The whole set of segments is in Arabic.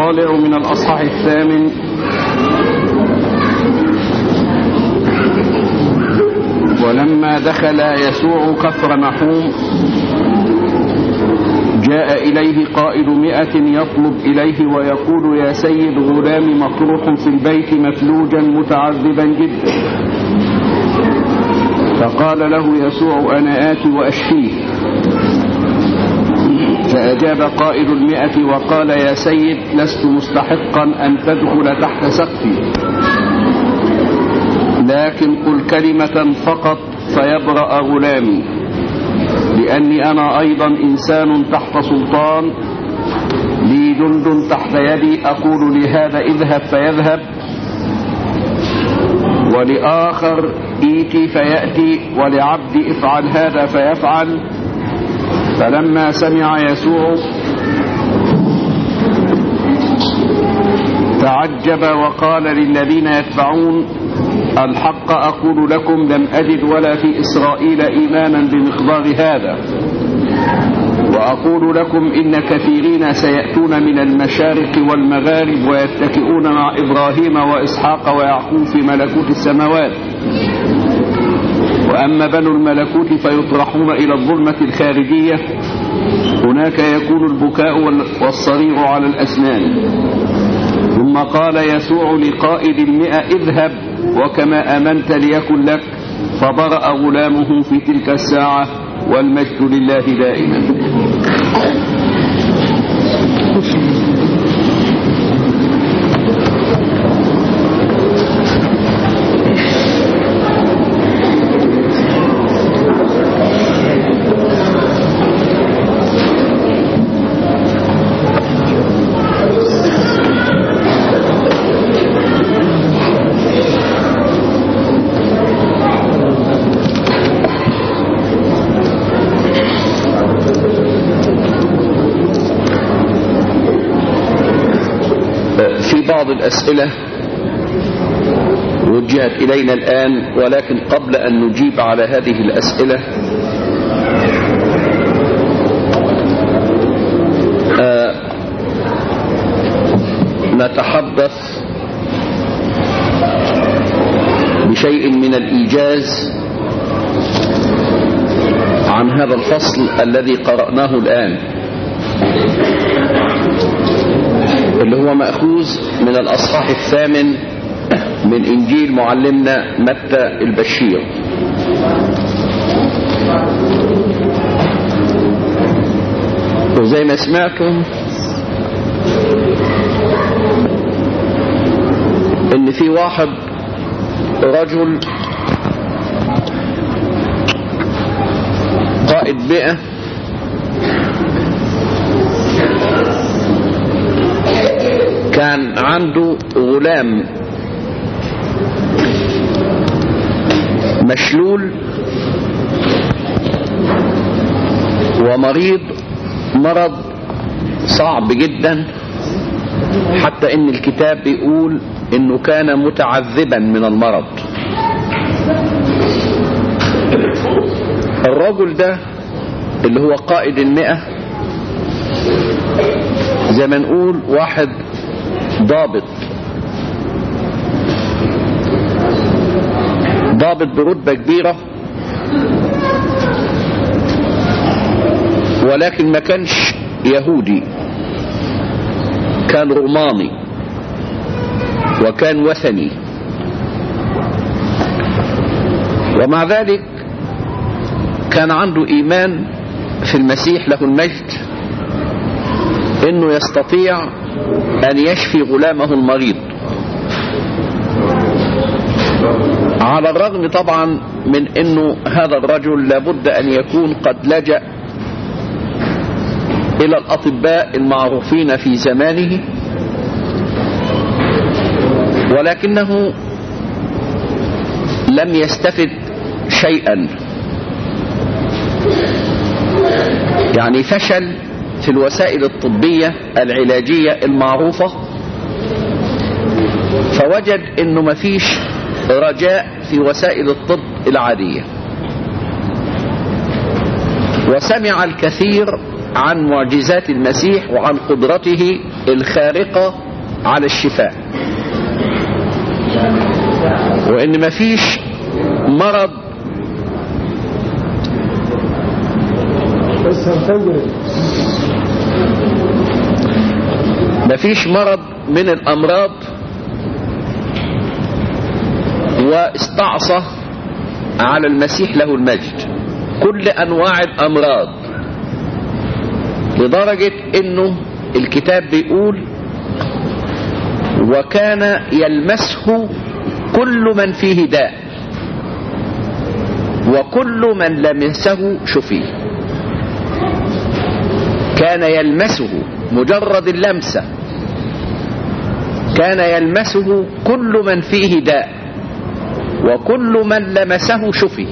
الطالع من الأصحاح 8. ولما دخل يسوع كفر نحوم جاء إليه قائد 100 يطلب إليه ويقول: يا سيد، غلامي مطروح في البيت مفلوجا متعذبا جدا. فقال له يسوع: أنا آتي وأشفيه. فأجاب قائد 100 وقال: يا سيد، لست مستحقا أن تدخل تحت سقفي، لكن قل كلمة فقط فيبرأ غلامي، لأني أنا أيضا إنسان تحت سلطان، لي جند تحت يدي، أقول لهذا اذهب فيذهب، ولآخر إيتي فيأتي، ولعبدي افعل هذا فيفعل. فلما سمع يسوع تعجب وقال للذين يتبعون: الحق أقول لكم، لم أجد ولا في إسرائيل إيمانا بمقدار هذا. وأقول لكم إن كثيرين سيأتون من المشارق والمغارب ويتكئون مع إبراهيم وإسحاق ويعقوب في ملكوت السماوات، وأما بنو الملكوت فيطرحون إلى الظلمة الخارجية، هناك يكون البكاء والصرير على الأسنان. ثم قال يسوع لقائد 100: اذهب، وكما آمنت ليكن لك. فبرأ غلامه في تلك الساعة، والمجد لله دائما. بعض الأسئلة وجهت إلينا الآن، ولكن قبل أن نجيب على هذه الأسئلة نتحدث بشيء من الإيجاز عن هذا الفصل الذي قرأناه الآن، اللي هو مأخوذ من الأصحاح 8 من إنجيل معلمنا متى البشير. وزي ما سمعتم إن في واحد رجل قائد 100 كان عنده غلام مشلول ومريض مرض صعب جدا، حتى ان الكتاب بيقول انه كان متعذبا من المرض. الرجل ده اللي هو قائد 100 زي ما نقول واحد ضابط برتبة كبيرة، ولكن ما كانش يهودي، كان روماني وكان وثني. ومع ذلك كان عنده إيمان في المسيح له المجد إنه يستطيع أن يشفي غلامه المريض، على الرغم طبعا من أنه هذا الرجل لابد أن يكون قد لجأ إلى الأطباء المعروفين في زمانه، ولكنه لم يستفد شيئا، يعني فشل في الوسائل الطبية العلاجية المعروفة، فوجد انه مفيش رجاء في وسائل الطب العادية. وسمع الكثير عن معجزات المسيح وعن قدرته الخارقة على الشفاء، وإن مفيش مرض من الأمراض واستعصى على المسيح له المجد كل أنواع الأمراض، لدرجة إنه الكتاب بيقول وكان يلمسه كل من فيه داء وكل من لمسه شفي. كان يلمسه، مجرد اللمسة، كان يلمسه كل من فيه داء وكل من لمسه شفي.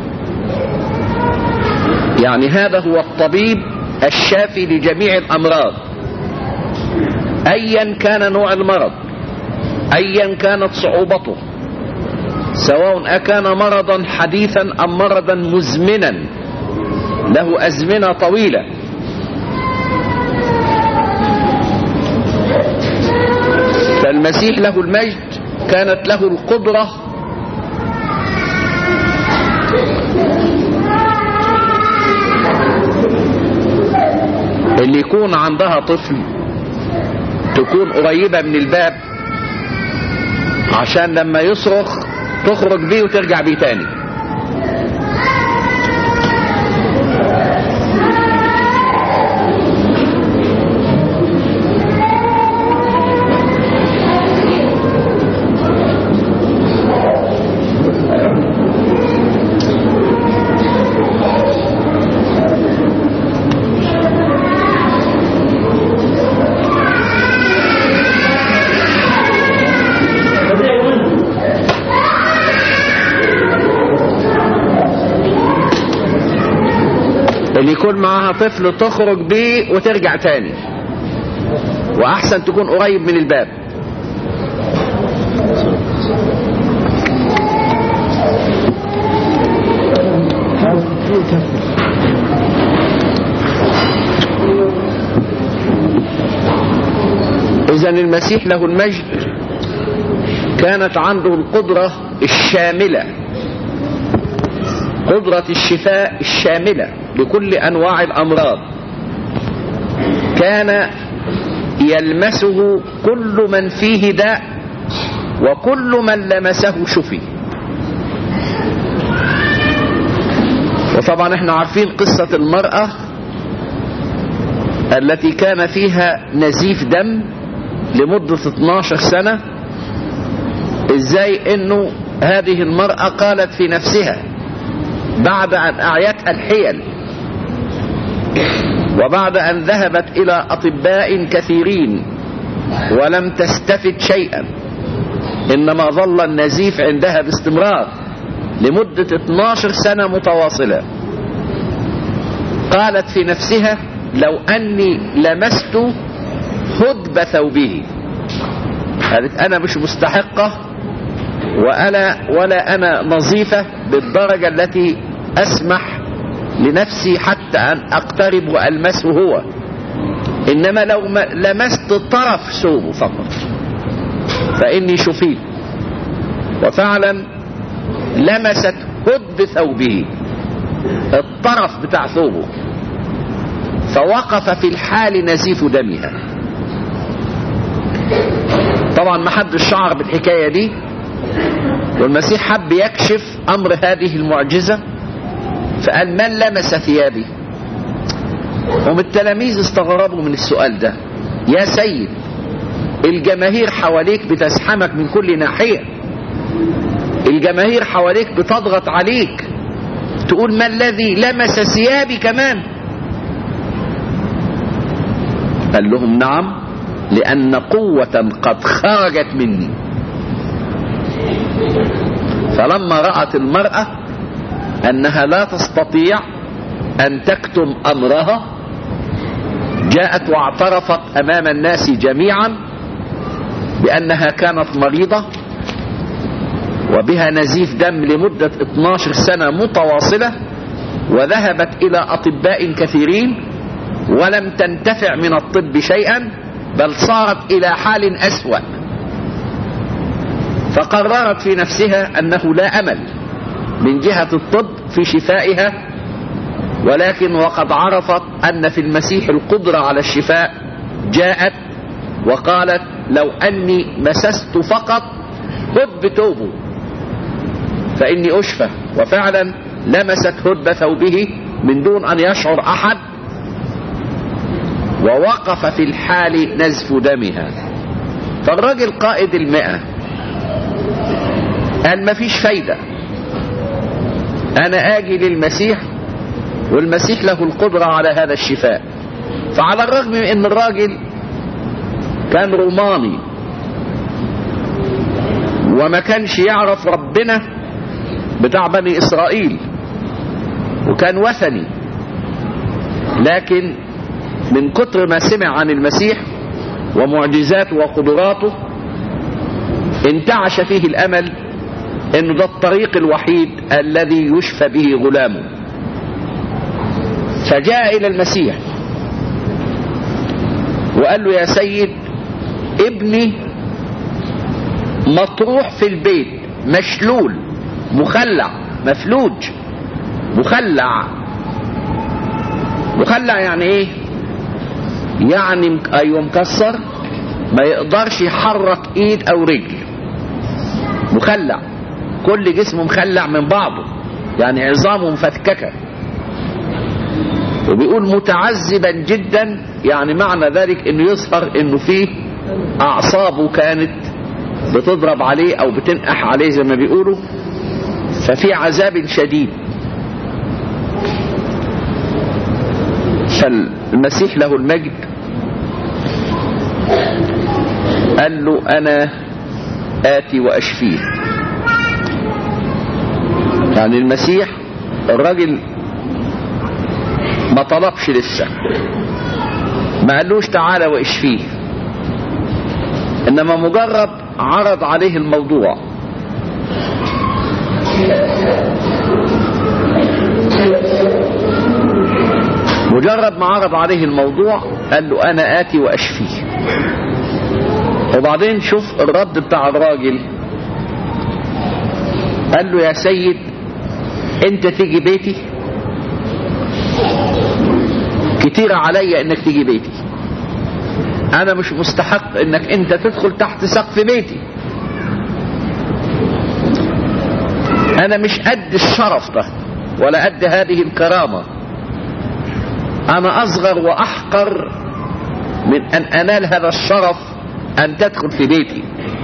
يعني هذا هو الطبيب الشافي لجميع الأمراض، أيا كان نوع المرض، أيا كانت صعوبته، سواء أكان مرضا حديثا أم مرضا مزمنا له أزمنة طويلة. فالمسيح له المجد كانت له القدرة اللي يكون عندها طفل تكون قريبة من الباب عشان لما يصرخ تخرج بيه وترجع بيه تاني. اللي يكون معاها طفل تخرج بيه وترجع تاني، وأحسن تكون قريب من الباب. إذن المسيح له المجد كانت عنده القدرة الشاملة، قدرة الشفاء الشاملة لكل أنواع الأمراض. كان يلمسه كل من فيه داء وكل من لمسه شفي. وطبعا احنا عارفين قصة المرأة التي كان فيها نزيف دم لمدة 12 سنة، ازاي انه هذه المرأة قالت في نفسها بعد أن أعيتها الحيل وبعد أن ذهبت إلى أطباء كثيرين ولم تستفد شيئا، إنما ظل النزيف عندها باستمرار لمدة 12 سنة متواصلة، قالت في نفسها لو أني لمست هدب ثوبه، قالت أنا مش مستحقة ولا أنا نظيفة بالدرجة التي أسمح لنفسي حتى أن أقترب وألمسه هو، إنما لو لمست طرف ثوبه فقط فإني شفيت. وفعلا لمست هدب ثوبه، الطرف بتاع ثوبه، فوقف في الحال نزيف دمها. طبعا ما حدش شعر بالحكاية دي، والمسيح حب يكشف أمر هذه المعجزة فقال من لمس ثيابي؟ هم التلاميذ استغربوا من السؤال ده. يا سيد الجماهير حواليك بتزحمك من كل ناحية، الجماهير حواليك بتضغط عليك، تقول ما الذي لمس ثيابي كمان؟ قال لهم نعم، لأن قوة قد خرجت مني. فلما رأت المرأة أنها لا تستطيع أن تكتم أمرها، جاءت واعترفت أمام الناس جميعا بأنها كانت مريضة وبها نزيف دم لمدة 12 سنة متواصلة، وذهبت إلى أطباء كثيرين ولم تنتفع من الطب شيئا، بل صارت إلى حال أسوأ، فقررت في نفسها أنه لا أمل من جهة الطب في شفائها، ولكن وقد عرفت أن في المسيح القدرة على الشفاء، جاءت وقالت: لو أني مسست فقط هد بثوبه فإني أشفى. وفعلا لمست هد ثوبه من دون أن يشعر أحد، ووقف في الحال نزف دمها. فالراجل قائد 100 قال: مفيش فايدة، أنا آجي للمسيح والمسيح له القدرة على هذا الشفاء. فعلى الرغم من أن الراجل كان روماني وما كانش يعرف ربنا بتاع بني إسرائيل وكان وثني، لكن من كتر ما سمع عن المسيح ومعجزاته وقدراته انتعش فيه الأمل انه ده الطريق الوحيد الذي يشفى به غلامه. فجاء الى المسيح وقال له: يا سيد، ابني مطروح في البيت، مشلول، مخلع، مفلوج، مخلع. مخلع يعني ايه؟ يعني ايوه مكسر، ما يقدرش يحرك ايد او رجل. مخلع، كل جسمه مخلع من بعضه، يعني عظامه مفتككة. وبيقول متعذبا جدا، يعني معنى ذلك انه يظهر انه فيه اعصابه كانت بتضرب عليه او بتنقح عليه زي ما بيقولوا، ففي عذاب شديد. فالمسيح له المجد قال له: أنا آتي وأشفيه. يعني المسيح الراجل ما طلبش لسه، ما قالوش تعالى واشفيه، إنما مجرد عرض عليه الموضوع. مجرد ما عرض عليه الموضوع قال له: أنا آتي وأشفيه. وبعدين شوف الرد بتاع الراجل، قال له: يا سيد، انت تيجي بيتي؟ كتير عليا انك تيجي بيتي، انا مش مستحق انك انت تدخل تحت سقف بيتي، انا مش قد الشرف ده ولا قد هذه الكرامة، انا اصغر واحقر من ان انال هذا الشرف ان تدخل في بيتي.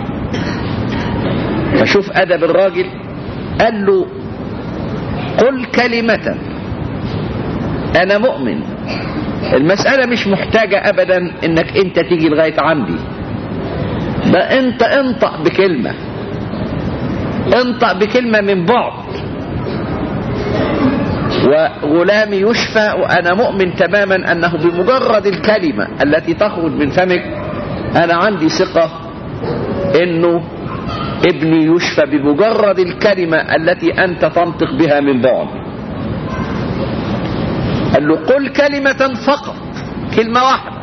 فشوف ادب الراجل، قال له: قل كلمة انا مؤمن، المسألة مش محتاجة ابدا انك انت تيجي لغاية عندي، ده انت انطق بكلمة، انطق بكلمة من بعد وغلامي يشفى، وانا مؤمن تماما انه بمجرد الكلمة التي تخرج من فمك انا عندي ثقة انه ابني يشفى بمجرد الكلمة التي انت تنطق بها من بعد. قال له: قل كلمة فقط، كلمة واحدة.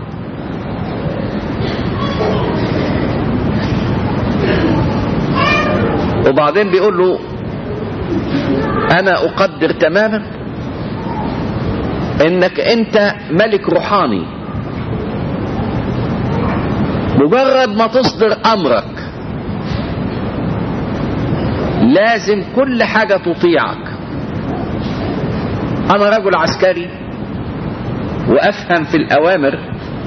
وبعدين بيقول له: انا اقدر تماما انك انت ملك روحاني، مجرد ما تصدر امرك لازم كل حاجة تطيعك. انا رجل عسكري وافهم في الاوامر،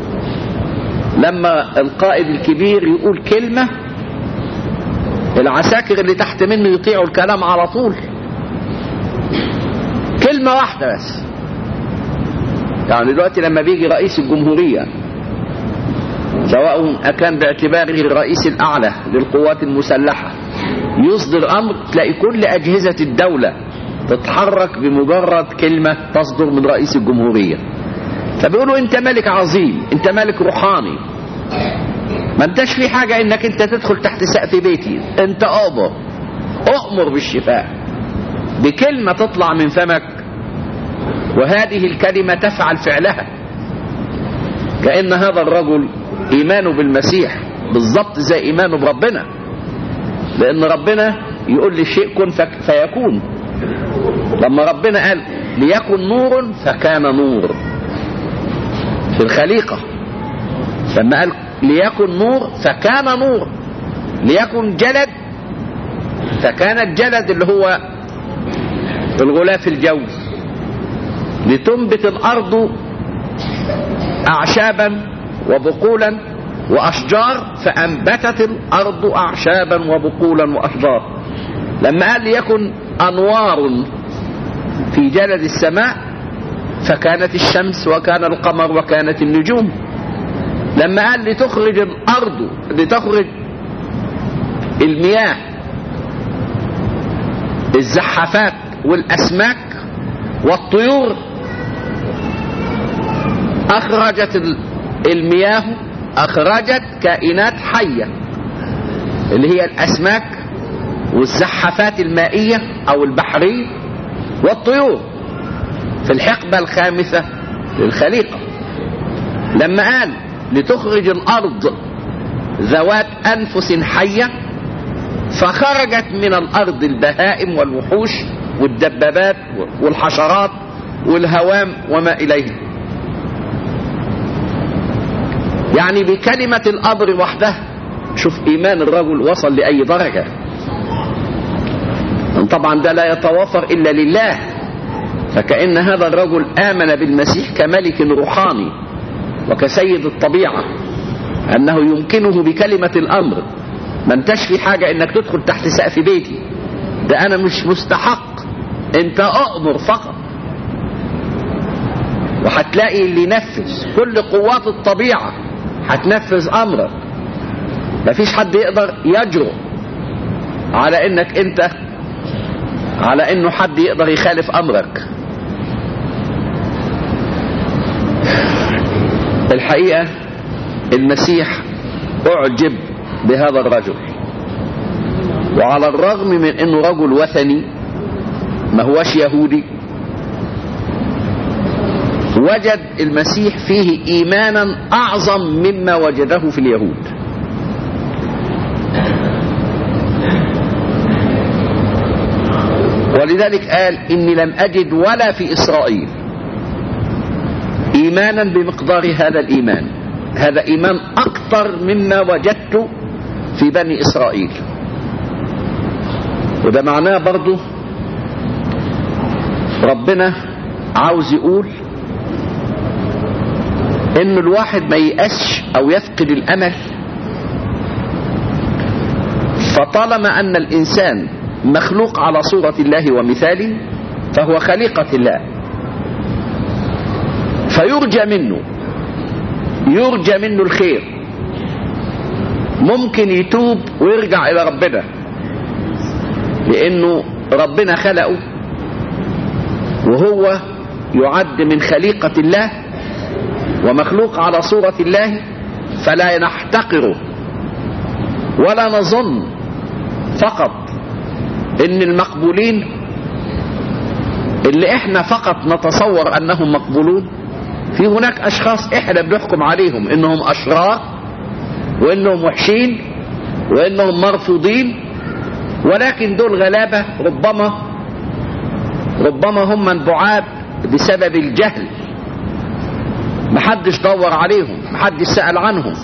لما القائد الكبير يقول كلمة العساكر اللي تحت منه يطيعوا الكلام على طول، كلمة واحدة بس. يعني دلوقتي لما بيجي رئيس الجمهورية، سواء كان باعتباره الرئيس الأعلى للقوات المسلحة، يصدر أمر تلاقي كل أجهزة الدولة تتحرك بمجرد كلمة تصدر من رئيس الجمهورية. فبيقولوا: انت ملك عظيم، انت ملك روحاني، ما انتش في حاجة انك انت تدخل تحت سقف بيتي، انت أؤمر بالشفاء بكلمة تطلع من فمك، وهذه الكلمة تفعل فعلها، كأن هذا الرجل إيمانه بالمسيح بالضبط زي إيمانه بربنا، لأن ربنا يقول للشيء كن فيكون. لما ربنا قال ليكن نور فكان نور في الخليقة، لما قال ليكن نور فكان نور، ليكن جلد فكان الجلد اللي هو الغلاف الجوي، لتنبت الأرض أعشابا وبقولا وأشجار فأنبتت الأرض أعشابا وبقولا وأشجار. لما قال ليكن أنوار في جلد السماء فكانت الشمس وكان القمر وكانت النجوم. لما قال لتخرج الأرض لتخرج المياه الزحافات والأسماك والطيور، أخرجت المياه أخرجت كائنات حية اللي هي الأسماك والزحافات المائية أو البحرية والطيور في الحقبة الخامسة للخليقة. لما قال لتخرج الأرض ذوات أنفس حية فخرجت من الأرض البهائم والوحوش والدبابات والحشرات والهوام وما إليه. يعني بكلمة الأمر وحده شوف إيمان الرجل وصل لأي درجة. طبعا ده لا يتوافر إلا لله، فكأن هذا الرجل آمن بالمسيح كملك روحاني وكسيد الطبيعة، أنه يمكنه بكلمة الأمر. ما انتش في حاجة إنك تدخل تحت سقف بيتي، ده أنا مش مستحق، أنت أؤمر فقط وهتلاقي اللي ينفذ. كل قوات الطبيعة هتنفذ أمرك، مفيش حد يقدر يجرؤ على إنك أنت على إنه حد يقدر يخالف أمرك. الحقيقة المسيح أعجب بهذا الرجل، وعلى الرغم من إنه رجل وثني ما هوش يهودي، وجد المسيح فيه إيمانا أعظم مما وجده في اليهود. ولذلك قال إني لم أجد ولا في إسرائيل إيمانا بمقدار هذا الإيمان، هذا إيمان أكثر مما وجدت في بني إسرائيل. وده معناه برضو ربنا عاوز يقول إن الواحد ما ييأسش أو يفقد الأمل، فطالما أن الإنسان مخلوق على صورة الله ومثاله فهو خليقة الله، فيرجى منه الخير. ممكن يتوب ويرجع إلى ربنا لأنه ربنا خلقه وهو يعد من خليقة الله ومخلوق على صورة الله، فلا نحتقره ولا نظن فقط ان المقبولين اللي احنا فقط نتصور انهم مقبولون. في هناك اشخاص احنا بنحكم عليهم انهم اشرار وانهم وحشين وانهم مرفوضين، ولكن دول غلابة ربما هم من بعاد بسبب الجهل، محدش دور عليهم، محدش سأل عنهم.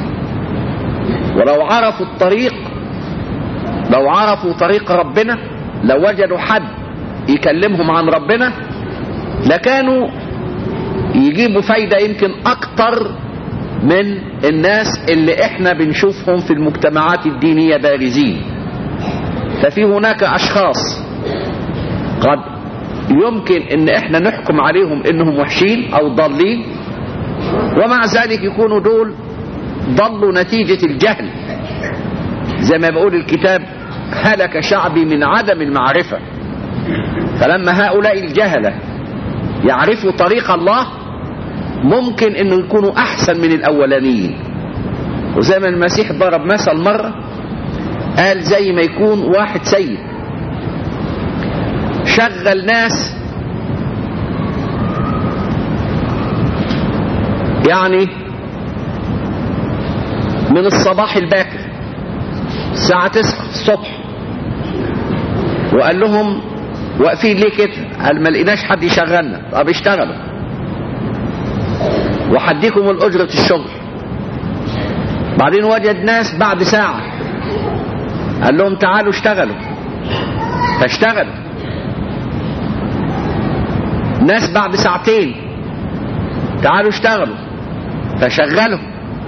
ولو عرفوا الطريق، لو عرفوا طريق ربنا، لو وجدوا حد يكلمهم عن ربنا لكانوا يجيبوا فايدة يمكن أكتر من الناس اللي احنا بنشوفهم في المجتمعات الدينية بارزين. ففي هناك أشخاص قد يمكن ان احنا نحكم عليهم انهم وحشين او ضالين، ومع ذلك يكونوا دول ضلوا نتيجة الجهل. زي ما بيقول الكتاب هلك شعبي من عدم المعرفة. فلما هؤلاء الجهلة يعرفوا طريق الله ممكن انه يكونوا احسن من الاولانيين. وزي ما المسيح ضرب مثل مرة قال زي ما يكون واحد سيد شغل ناس يعني من الصباح الباكر الساعة 9 الصبح، وقال لهم واقفين ليه كده؟ قال ما لقيناش حد يشغلنا. طب اشتغلوا وحديكم الأجرة الشغل. بعدين وجد ناس بعد ساعة قال لهم تعالوا اشتغلوا، فاشتغلوا. ناس بعد ساعتين تعالوا اشتغلوا، فشغلوا.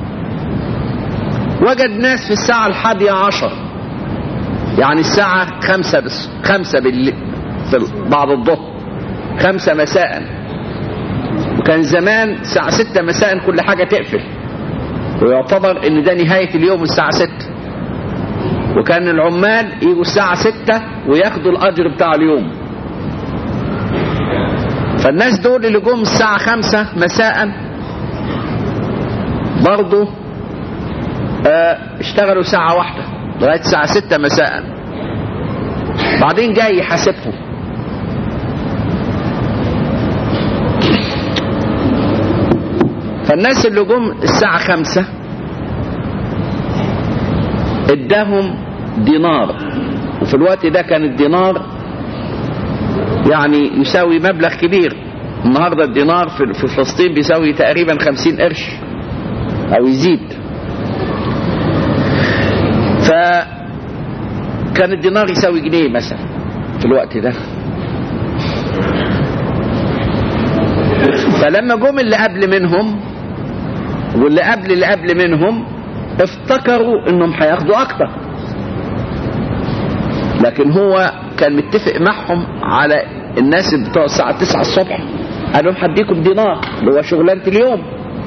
وجد ناس في الساعة 11 يعني الساعة 5 بالليل بعد الظهر، 5 مساء، وكان زمان الساعة 6 مساء كل حاجة تقفل، ويعتبر ان ده نهاية اليوم الساعة 6. وكان العمال يجوا الساعة 6 وياخدوا الأجر بتاع اليوم. فالناس دول اللي جم الساعة 5 مساء برضو اشتغلوا ساعة واحدة لغاية الساعة 6 مساء. بعدين جاي يحاسبهم، فالناس اللي جم الساعة 5 اداهم دينار، وفي الوقت ده كان الدينار يعني يساوي مبلغ كبير. النهاردة الدينار في فلسطين بيساوي تقريبا 50 قرش او يزيد. فكان الدينار يساوي جنيه مثلا في الوقت ده. فلما جم اللي قبل منهم واللي قبل منهم افتكروا انهم هياخدوا اكتر، لكن هو كان متفق معهم على الناس بتوع الساعة 9 الصبح، قال لهم هديكم دينار اللي هو شغلانة اليوم.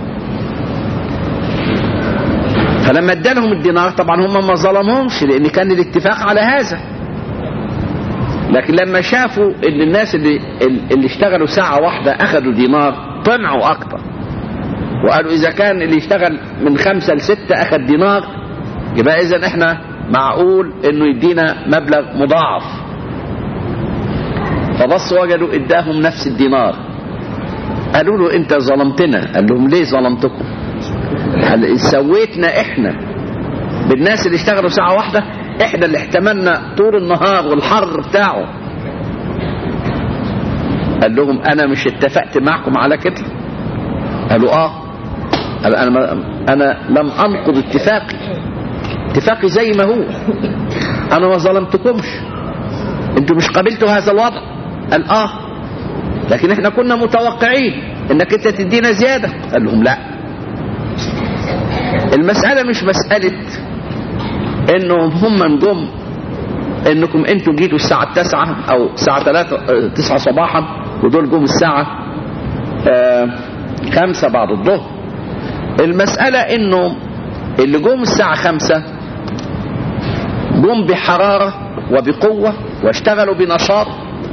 فلما ادالهم الدينار طبعا هم ما ظلمهمش لان كان الاتفاق على هذا، لكن لما شافوا ان الناس اللي اشتغلوا ساعة واحدة اخذوا دينار طمعوا اكتر، وقالوا اذا كان اللي يشتغل من 5 ل6 اخذ دينار يبقى اذا احنا معقول انه يدينا مبلغ مضاعف. فبص وجدوا اداهم نفس الدينار. قالوا له انت ظلمتنا. قال لهم ليه ظلمتكم؟ قال سويتنا احنا بالناس اللي اشتغلوا ساعة واحدة، احنا اللي احتملنا طول النهار والحر بتاعه. قال لهم انا مش اتفقت معكم على كده؟ قالوا اه. قال انا لم انقض اتفاقي زي ما هو، انا ما ظلمتكمش، انتوا مش قبلتوا هذا الوضع. قال اه لكن احنا كنا متوقعين انك انت تدينا زيادة. قال لهم لا، المسألة مش مسألة انهم هم نجم انكم انتوا جيتوا الساعة 9 او الساعة 9 صباحا ودول جم الساعة 5 بعد الظهر. المسألة انه اللي جم الساعة 5 جم بحرارة وبقوة واشتغلوا بنشاط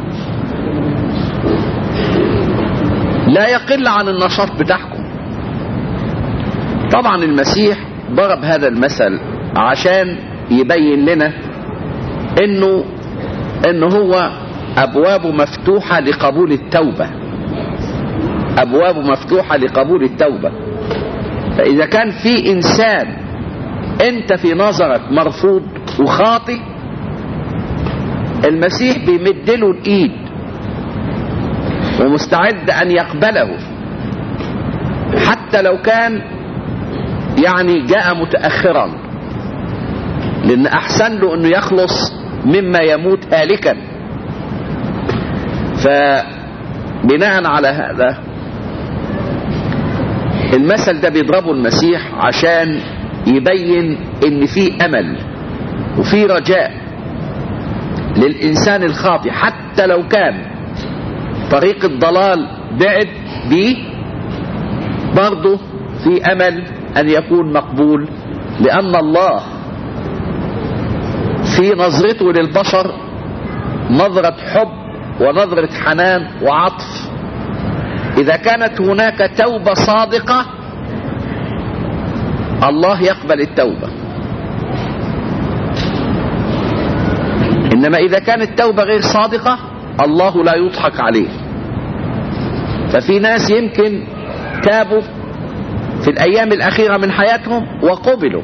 لا يقل عن النشاط بتاعكم. طبعا المسيح ضرب هذا المثل عشان يبين لنا انه هو ابوابه مفتوحة لقبول التوبة، ابوابه مفتوحة لقبول التوبة. فاذا كان في انسان انت في نظرك مرفوض وخاطئ، المسيح بيمدله الايد ومستعد ان يقبله حتى لو كان يعني جاء متأخرا، لان احسن له انه يخلص مما يموت هالكا. فبناء على هذا المثل ده بيضربه المسيح عشان يبين ان في امل وفي رجاء للانسان الخاطئ، حتى لو كان طريق الضلال بعد بيه برضه في امل ان يكون مقبول، لان الله في نظرته للبشر نظرة حب ونظرة حنان وعطف. اذا كانت هناك توبة صادقة الله يقبل التوبة، انما اذا كانت توبة غير صادقة الله لا يضحك عليه. ففي ناس يمكن تابوا في الأيام الأخيرة من حياتهم وقبلوا.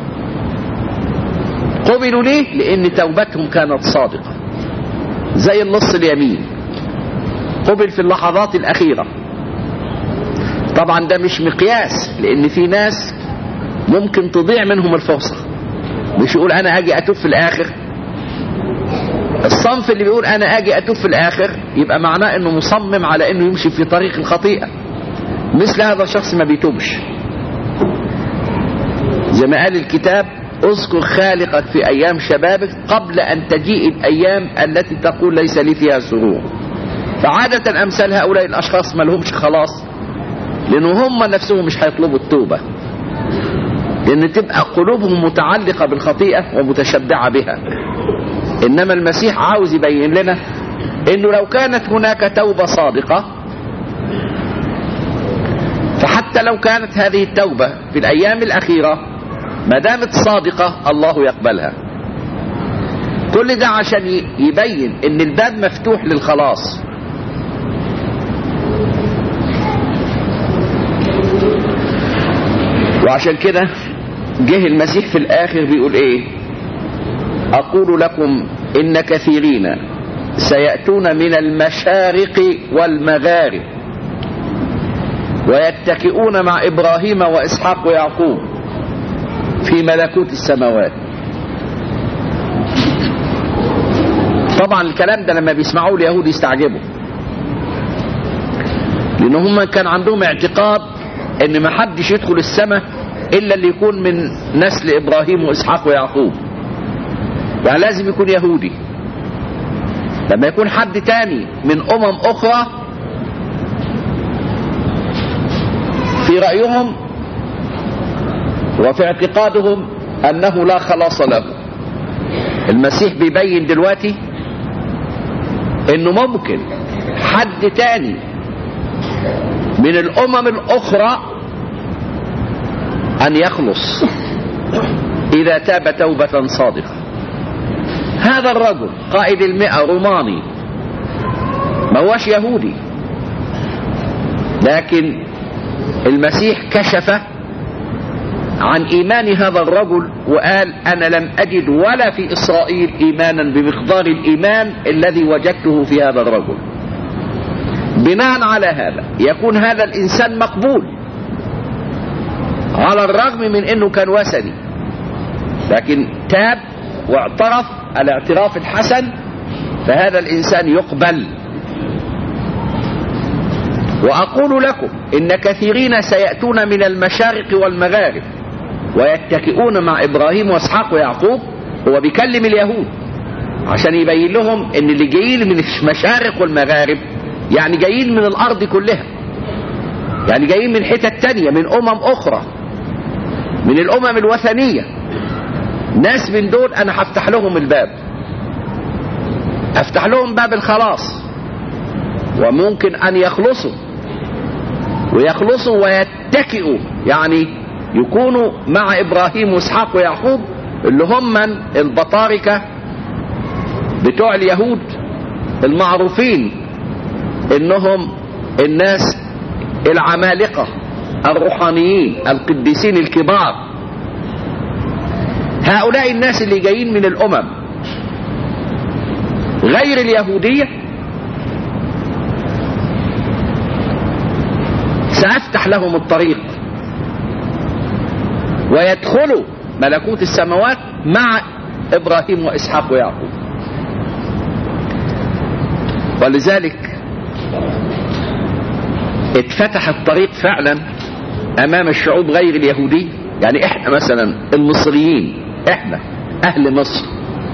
قبلوا ليه؟ لأن توبتهم كانت صادقة زي اللص اليمين، قبل في اللحظات الأخيرة. طبعا ده مش مقياس، لأن في ناس ممكن تضيع منهم الفرصة، مش يقول أنا أجي أتوب في الآخر. الصنف اللي بيقول أنا أجي أتوب في الآخر يبقى معناه أنه مصمم على أنه يمشي في طريق الخطيئة. مثل هذا الشخص ما بيتوبش. زي ما قال الكتاب: اذكر خالقك في أيام شبابك قبل أن تجيء الأيام التي تقول ليس لي فيها سرور. فعادة أمثال هؤلاء الأشخاص ما لهمش خلاص، لأنه هم نفسهم مش هيطلبوا التوبة، لأن تبقى قلوبهم متعلقة بالخطيئة ومتشبعة بها. إنما المسيح عاوز يبين لنا إنه لو كانت هناك توبة صادقة، فحتى لو كانت هذه التوبة في الأيام الأخيرة ما دامت صادقة الله يقبلها. كل ده عشان يبين إن الباب مفتوح للخلاص. وعشان كده جه المسيح في الآخر بيقول إيه؟ أقول لكم إن كثيرين سيأتون من المشارق والمغارب ويتكئون مع إبراهيم وإسحاق ويعقوب في ملكوت السماوات. طبعا الكلام ده لما بيسمعوه اليهود يستعجبوا، لأنهم كان عندهم اعتقاد ان ما حدش يدخل السماء الا اللي يكون من نسل ابراهيم واسحاق ويعقوب، يعني لازم يكون يهودي. لما يكون حد تاني من اخرى في رأيهم وفي اعتقادهم انه لا خلاص له. المسيح بيبين دلوقتي انه ممكن حد تاني من الأمم الأخرى أن يخلص إذا تاب توبة صادقة. هذا الرجل قائد 100 روماني، ما هوش يهودي، لكن المسيح كشف عن إيمان هذا الرجل وقال: أنا لم أجد ولا في إسرائيل إيمانا بمقدار الإيمان الذي وجدته في هذا الرجل. بناء على هذا يكون هذا الإنسان مقبول، على الرغم من أنه كان وثني، لكن تاب واعترف الاعتراف الحسن، فهذا الإنسان يقبل. وأقول لكم إن كثيرين سيأتون من المشارق والمغارب ويتكئون مع إبراهيم وإسحاق ويعقوب. هو بيكلم اليهود عشان يبين لهم إن اللي جايين من المشارق والمغارب يعني جايين من الأرض كلها، يعني جايين من حتة تانية، من أخرى، من الأمم الوثنية. ناس من دول أنا هفتح لهم الباب، أفتح لهم باب الخلاص، وممكن أن يخلصوا ويتكئوا، يعني يكونوا مع إبراهيم وإسحاق ويعقوب اللي هم من البطاركة بتوع اليهود المعروفين إنهم الناس العمالقة الروحانيين القديسين الكبار. هؤلاء الناس اللي جايين من الأمم غير اليهودية سأفتح لهم الطريق ويدخلوا ملكوت السماوات مع إبراهيم وإسحاق ويعقوب. ولذلك اتفتح الطريق فعلا أمام الشعوب غير اليهودية. يعني احنا مثلا المصريين، احنا أهل مصر،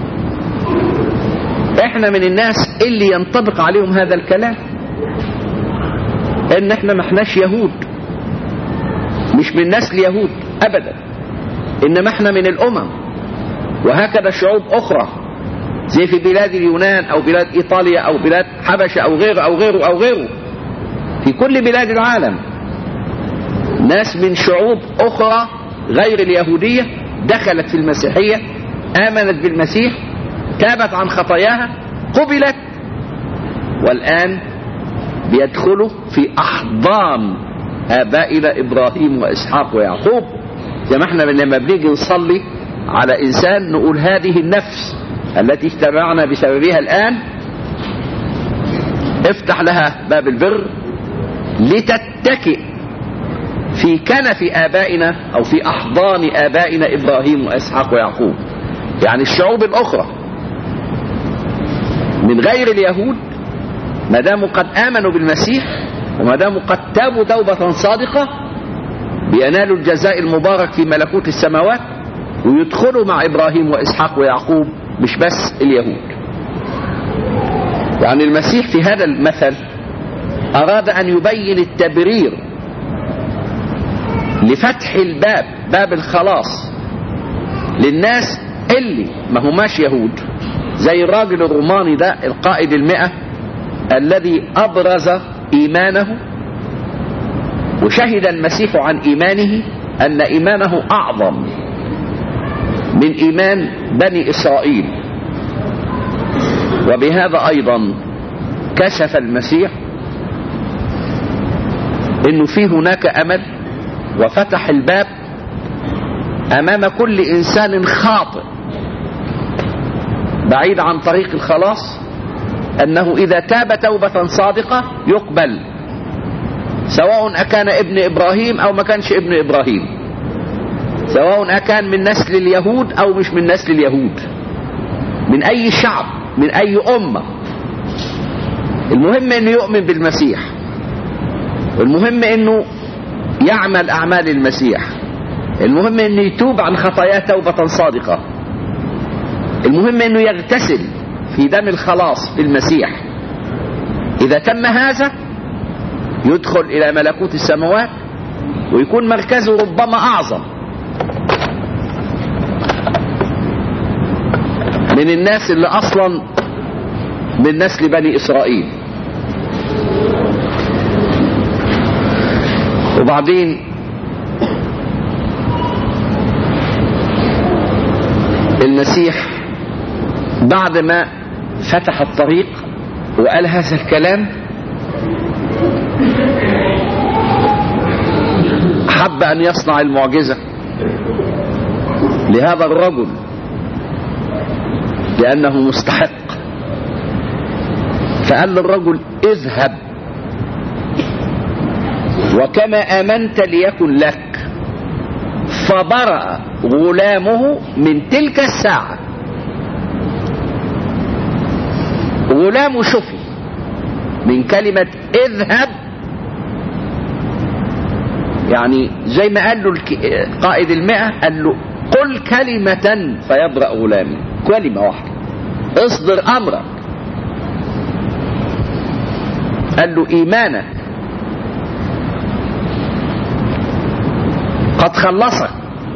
احنا من الناس اللي ينطبق عليهم هذا الكلام، ان احنا ما احناش يهود، مش من نسل يهود ابدا، انما احنا من الامم. وهكذا شعوب اخرى زي في بلاد اليونان او بلاد ايطاليا او بلاد حبشة او غيره او غيره او غيره، في كل بلاد العالم ناس من شعوب اخرى غير اليهودية دخلت في المسيحية، آمنت بالمسيح، تابت عن خطاياها، قبلت، والآن بيدخلوا في أحضان آبائنا إبراهيم وإسحاق ويعقوب. زي ما احنا لما بنيجي نصلي على إنسان نقول هذه النفس التي اجتمعنا بسببها الآن افتح لها باب البر لتتكئ في كنف آبائنا أو في أحضان آبائنا إبراهيم وإسحاق ويعقوب. يعني الشعوب الأخرى من غير اليهود ما داموا قد آمنوا بالمسيح وما داموا قد تابوا توبة صادقة بينالوا الجزاء المبارك في ملكوت السماوات ويدخلوا مع إبراهيم وإسحاق ويعقوب، مش بس اليهود. يعني المسيح في هذا المثل أراد أن يبين التبرير لفتح الباب، باب الخلاص للناس اللي ما هماش يهود، زي الراجل الروماني ده القائد 100 الذي أبرز إيمانه وشهد المسيح عن إيمانه أن إيمانه أعظم من إيمان بني إسرائيل. وبهذا أيضا كشف المسيح إنه في هناك أمل وفتح الباب أمام كل إنسان خاطئ بعيد عن طريق الخلاص، أنه إذا تاب توبة صادقة يقبل، سواء أكان ابن إبراهيم أو ما كانش ابن إبراهيم، سواء أكان من نسل اليهود أو مش من نسل اليهود، من أي شعب، من أي أمة. المهم أنه يؤمن بالمسيح، المهم أنه يعمل أعمال المسيح، المهم أنه يتوب عن خطاياه توبة صادقة، المهم أنه يغتسل في دم الخلاص في المسيح. إذا تم هذا يدخل إلى ملكوت السماوات ويكون مركزه ربما أعظم من الناس اللي أصلا من نسل بني إسرائيل. وبعدين المسيح بعد ما فتح الطريق وقال هذا الكلام حب أن يصنع المعجزة لهذا الرجل لأنه مستحق. فقال للرجل اذهب وكما آمنت ليكن لك، فبرأ غلامه من تلك الساعة. غلامه شفي من كلمة اذهب، يعني زي ما قال له قائد 100 قال له قل كلمة فيبرأ غلامي، كلمة واحدة، اصدر أمرك. قال له إيمانك قد خلصك،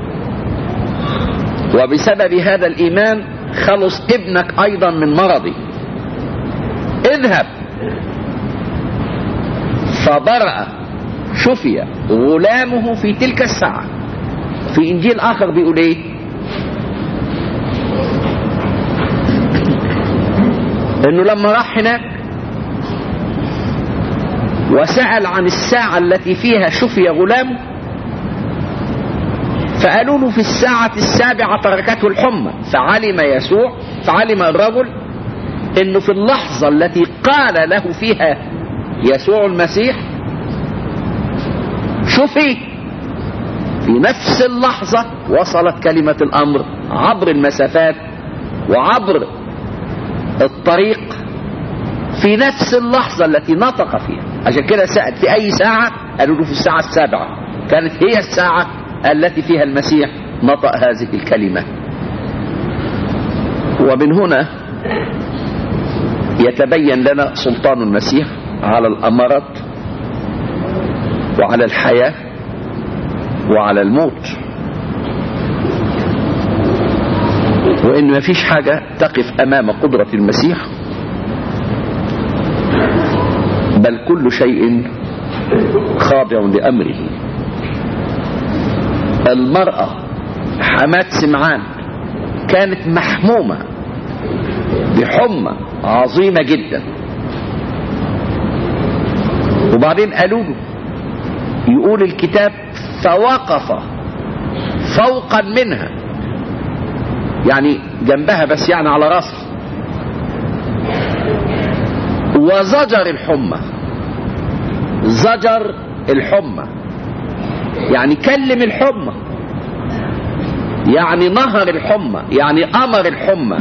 وبسبب هذا الإيمان خلص ابنك أيضا من مرضه. اذهب. فبرأ شفي غلامه في تلك الساعة. في إنجيل آخر بيقول إيه؟ إنه لما راح هناك وسأل عن الساعة التي فيها شفي غلامه، فقالوا له في الساعة 7 تركته الحمى. فعلم الرجل إنه في اللحظة التي قال له فيها يسوع المسيح شفي، في نفس اللحظة وصلت كلمة الأمر عبر المسافات وعبر الطريق في نفس اللحظة التي نطق فيها. عشان كده سأل في أي ساعة؟ قالوا له في الساعة 7. كانت هي الساعة التي فيها المسيح نطق هذه الكلمة. ومن هنا يتبين لنا سلطان المسيح على الأمراض وعلى الحياة وعلى الموت، وإن ما فيش حاجة تقف أمام قدرة المسيح، بل كل شيء خاضع لأمره. المرأة حماة سمعان كانت محمومة بحمى عظيمة جدا، وبعدين قالوا له يقول الكتاب فوقف فوقا منها، يعني جنبها بس، يعني على راسها، وزجر الحمى. زجر الحمى يعني كلم الحمى، يعني نهر الحمى، يعني أمر الحمى.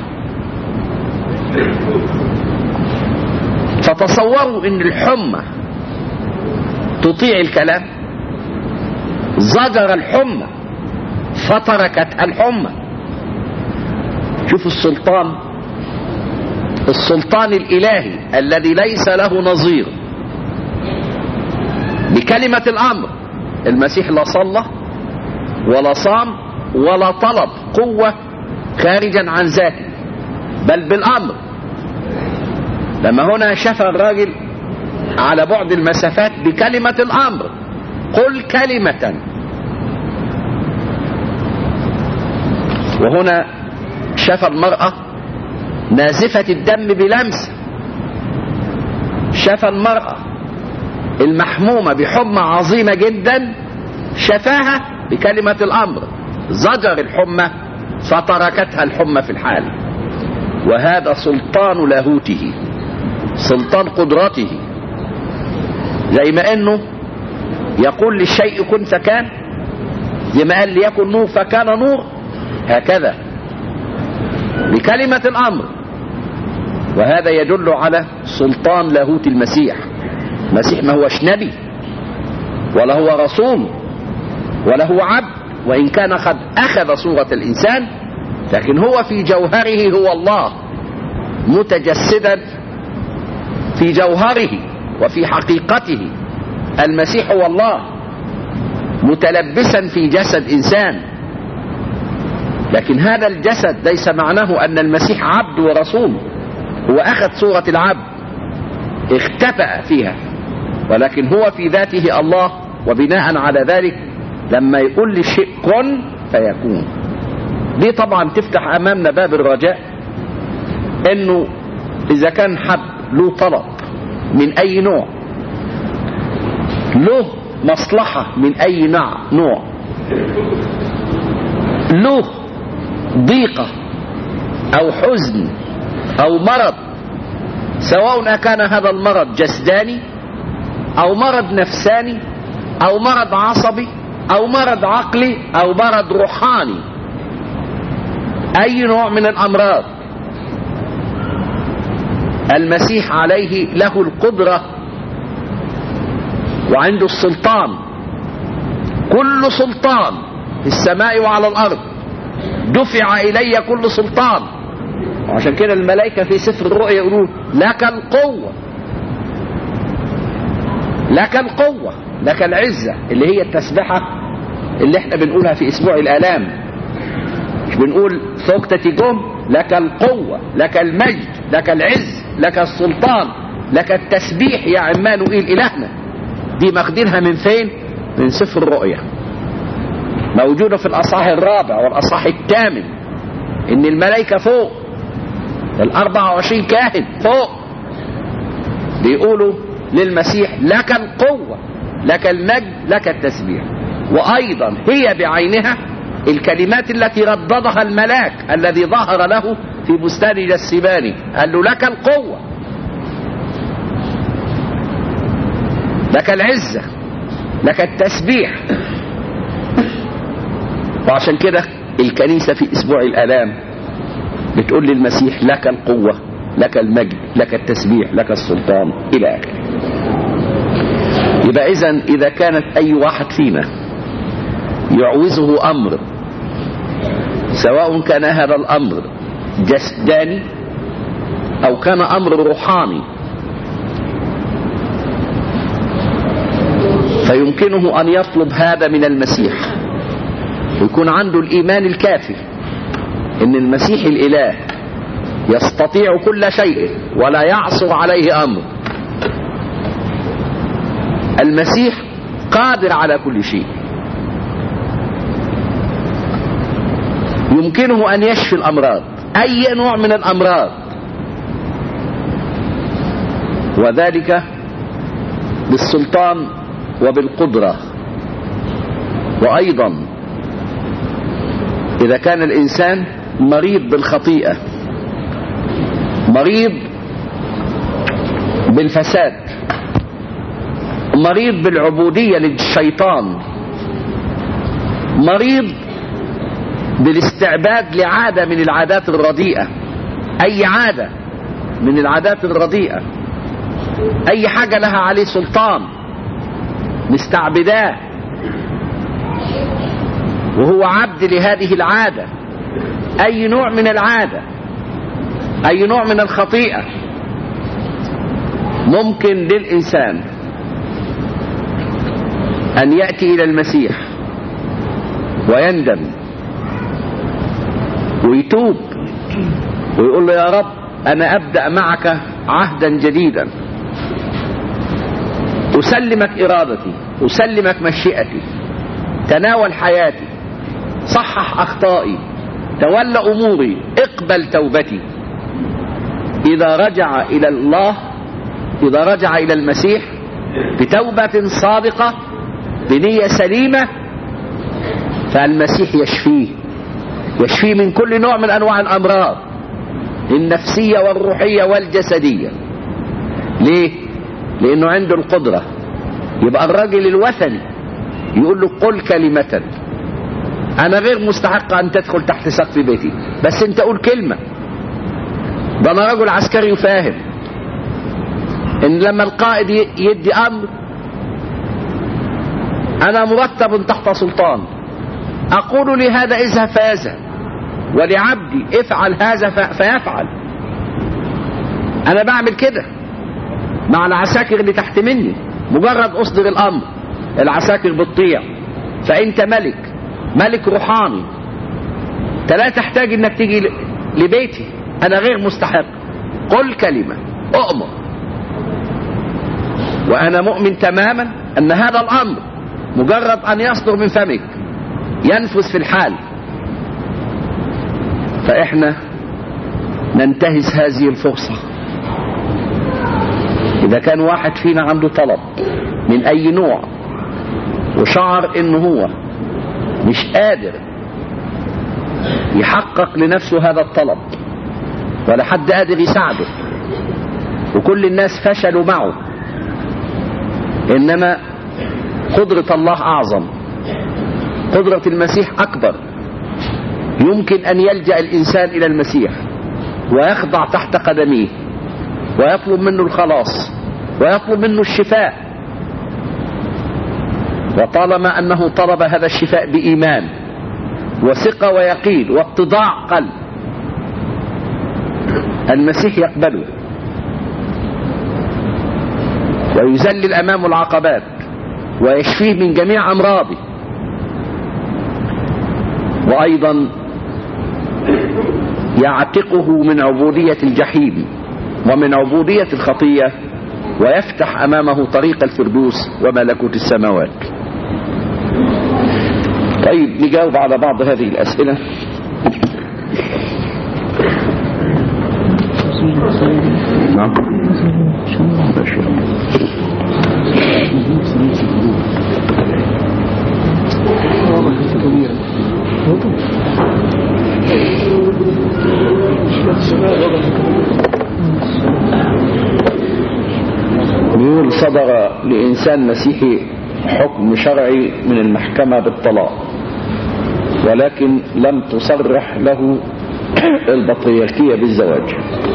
فتصوروا ان الحمى تطيع الكلام. زجر الحمى فتركت الحمى. شوفوا السلطان الإلهي الذي ليس له نظير بكلمة الأمر. المسيح لا صلى ولا صام ولا طلب قوة خارجا عن ذاته، بل بالأمر. لما هنا شفى الراجل على بعد المسافات بكلمة الأمر، قل كلمة. وهنا شفى المرأة نازفة الدم بلمسة. شفى المرأة المحمومة بحمى عظيمة جدا، شفاها بكلمة الأمر. زجر الحمى فتركتها الحمى في الحال. وهذا سلطان لاهوته، سلطان قدرته. زي ما انه يقول للشيء كن فكان، زي ما قال ليكن نور فكان نور، هكذا بكلمة الأمر. وهذا يدل على سلطان لاهوت المسيح. المسيح ما هوش نبي ولا هو رسول ولا هو عبد، وإن كان قد أخذ صورة الإنسان، لكن هو في جوهره هو الله، متجسدا في جوهره وفي حقيقته. المسيح هو الله متلبسا في جسد إنسان، لكن هذا الجسد ليس معناه أن المسيح عبد ورسول. هو أخذ صورة العبد، اختبأ فيها، ولكن هو في ذاته الله. وبناء على ذلك لما يقول للشيء كن فيكون. دي طبعا تفتح أمامنا باب الرجاء، انه اذا كان حد له طلب من اي نوع، له مصلحة من اي نوع، له ضيقة او حزن او مرض، سواء كان هذا المرض جسداني او مرض نفساني او مرض عصبي او مرض عقلي او مرض روحاني، اي نوع من الامراض، المسيح عليه له القدرة وعنده السلطان. كل سلطان في السماء وعلى الارض دفع الي كل سلطان. وعشان كده الملائكة في سفر الرؤيا يقولون لك القوة، لك القوة، لك العزة، اللي هي التسبحة اللي احنا بنقولها في اسبوع الالام. مش بنقول ثوكتة جم، لك القوة، لك المجد، لك العز، لك السلطان، لك التسبيح يا عمانوئيل إلهنا. دي ماخدينها من فين؟ من سفر الرؤيا، موجودة في الأصحاح 4 والأصحاح 8. إن الملائكة فوق، 24 كاهن فوق بيقولوا للمسيح لك القوة، لك المجد، لك التسبيح. وأيضا هي بعينها الكلمات التي رددها الملاك الذي ظهر له في بستان جسيماني، قال له لك القوة، لك العزة، لك التسبيح. وعشان كده الكنيسة في اسبوع الآلام بتقول للمسيح لك القوة، لك المجد، لك التسبيح، لك السلطان إلى آخره. يبقى إذا كانت أي واحد فينا يعوزه أمر، سواء كان هذا الأمر جسداني أو كان أمر روحاني، فيمكنه أن يطلب هذا من المسيح، ويكون عنده الإيمان الكافي إن المسيح الإله يستطيع كل شيء ولا يعصر عليه أمر. المسيح قادر على كل شيء، يمكنه أن يشفي الأمراض، أي نوع من الأمراض، وذلك بالسلطان وبالقدرة وأيضا إذا كان الإنسان مريض بالخطيئة، مريض بالفساد، مريض بالعبودية للشيطان، مريض بالاستعباد لعادة من العادات الرديئة، أي عادة من العادات الرديئة، أي حاجة لها عليه سلطان مستعبداه وهو عبد لهذه العادة، أي نوع من العادة، أي نوع من الخطيئة، ممكن للإنسان أن يأتي إلى المسيح ويندم ويتوب ويقول له: يا رب أنا أبدأ معك عهدا جديدا، أسلمك إرادتي، أسلمك مشيئتي، تناول حياتي، صحح أخطائي، تولى أموري، اقبل توبتي. إذا رجع إلى الله، إذا رجع إلى المسيح بتوبة صادقة بنية سليمة، فالمسيح يشفيه من كل نوع من أنواع الأمراض النفسية والروحية والجسدية. ليه؟ لأنه عنده القدرة. يبقى الراجل الوثني يقول له: قل كلمة، أنا غير مستحق أن تدخل تحت سقف بيتي، بس أنت قول كلمة. ده أنا رجل عسكري وفاهم إن لما القائد يدي أمر أنا مرتب تحت سلطان، أقول لهذا اذهب فيذهب، ولعبدي افعل هذا فيفعل. أنا بعمل كده مع العساكر اللي تحت مني، مجرد أصدر الأمر العساكر بتطيع. فأنت ملك روحاني، أنت لا تحتاج إنك تيجي لبيتي، أنا غير مستحق. قل كلمة، أؤمر، وأنا مؤمن تماما أن هذا الأمر مجرد أن يصدر من فمك ينفذ في الحال. فإحنا ننتهز هذه الفرصة. إذا كان واحد فينا عنده طلب من أي نوع وشعر إنه هو مش قادر يحقق لنفسه هذا الطلب ولا حد قادر يساعده وكل الناس فشلوا معه، إنما قدرة الله أعظم، قدرة المسيح أكبر. يمكن أن يلجأ الإنسان إلى المسيح ويخضع تحت قدميه ويطلب منه الخلاص ويطلب منه الشفاء، وطالما أنه طلب هذا الشفاء بإيمان وثقة ويقين واتضاع قلب، المسيح يقبله ويذلل أمامه العقبات ويشفيه من جميع أمراضه، وأيضا يعتقه من عبودية الجحيم ومن عبودية الخطية، ويفتح أمامه طريق الفردوس وملكوت السماوات. طيب، نجاوب على بعض هذه الأسئلة. نعم. بيقول: صدر لإنسان مسيحي حكم شرعي من المحكمة بالطلاق، ولكن لم تصرح له البطريركية بالزواج،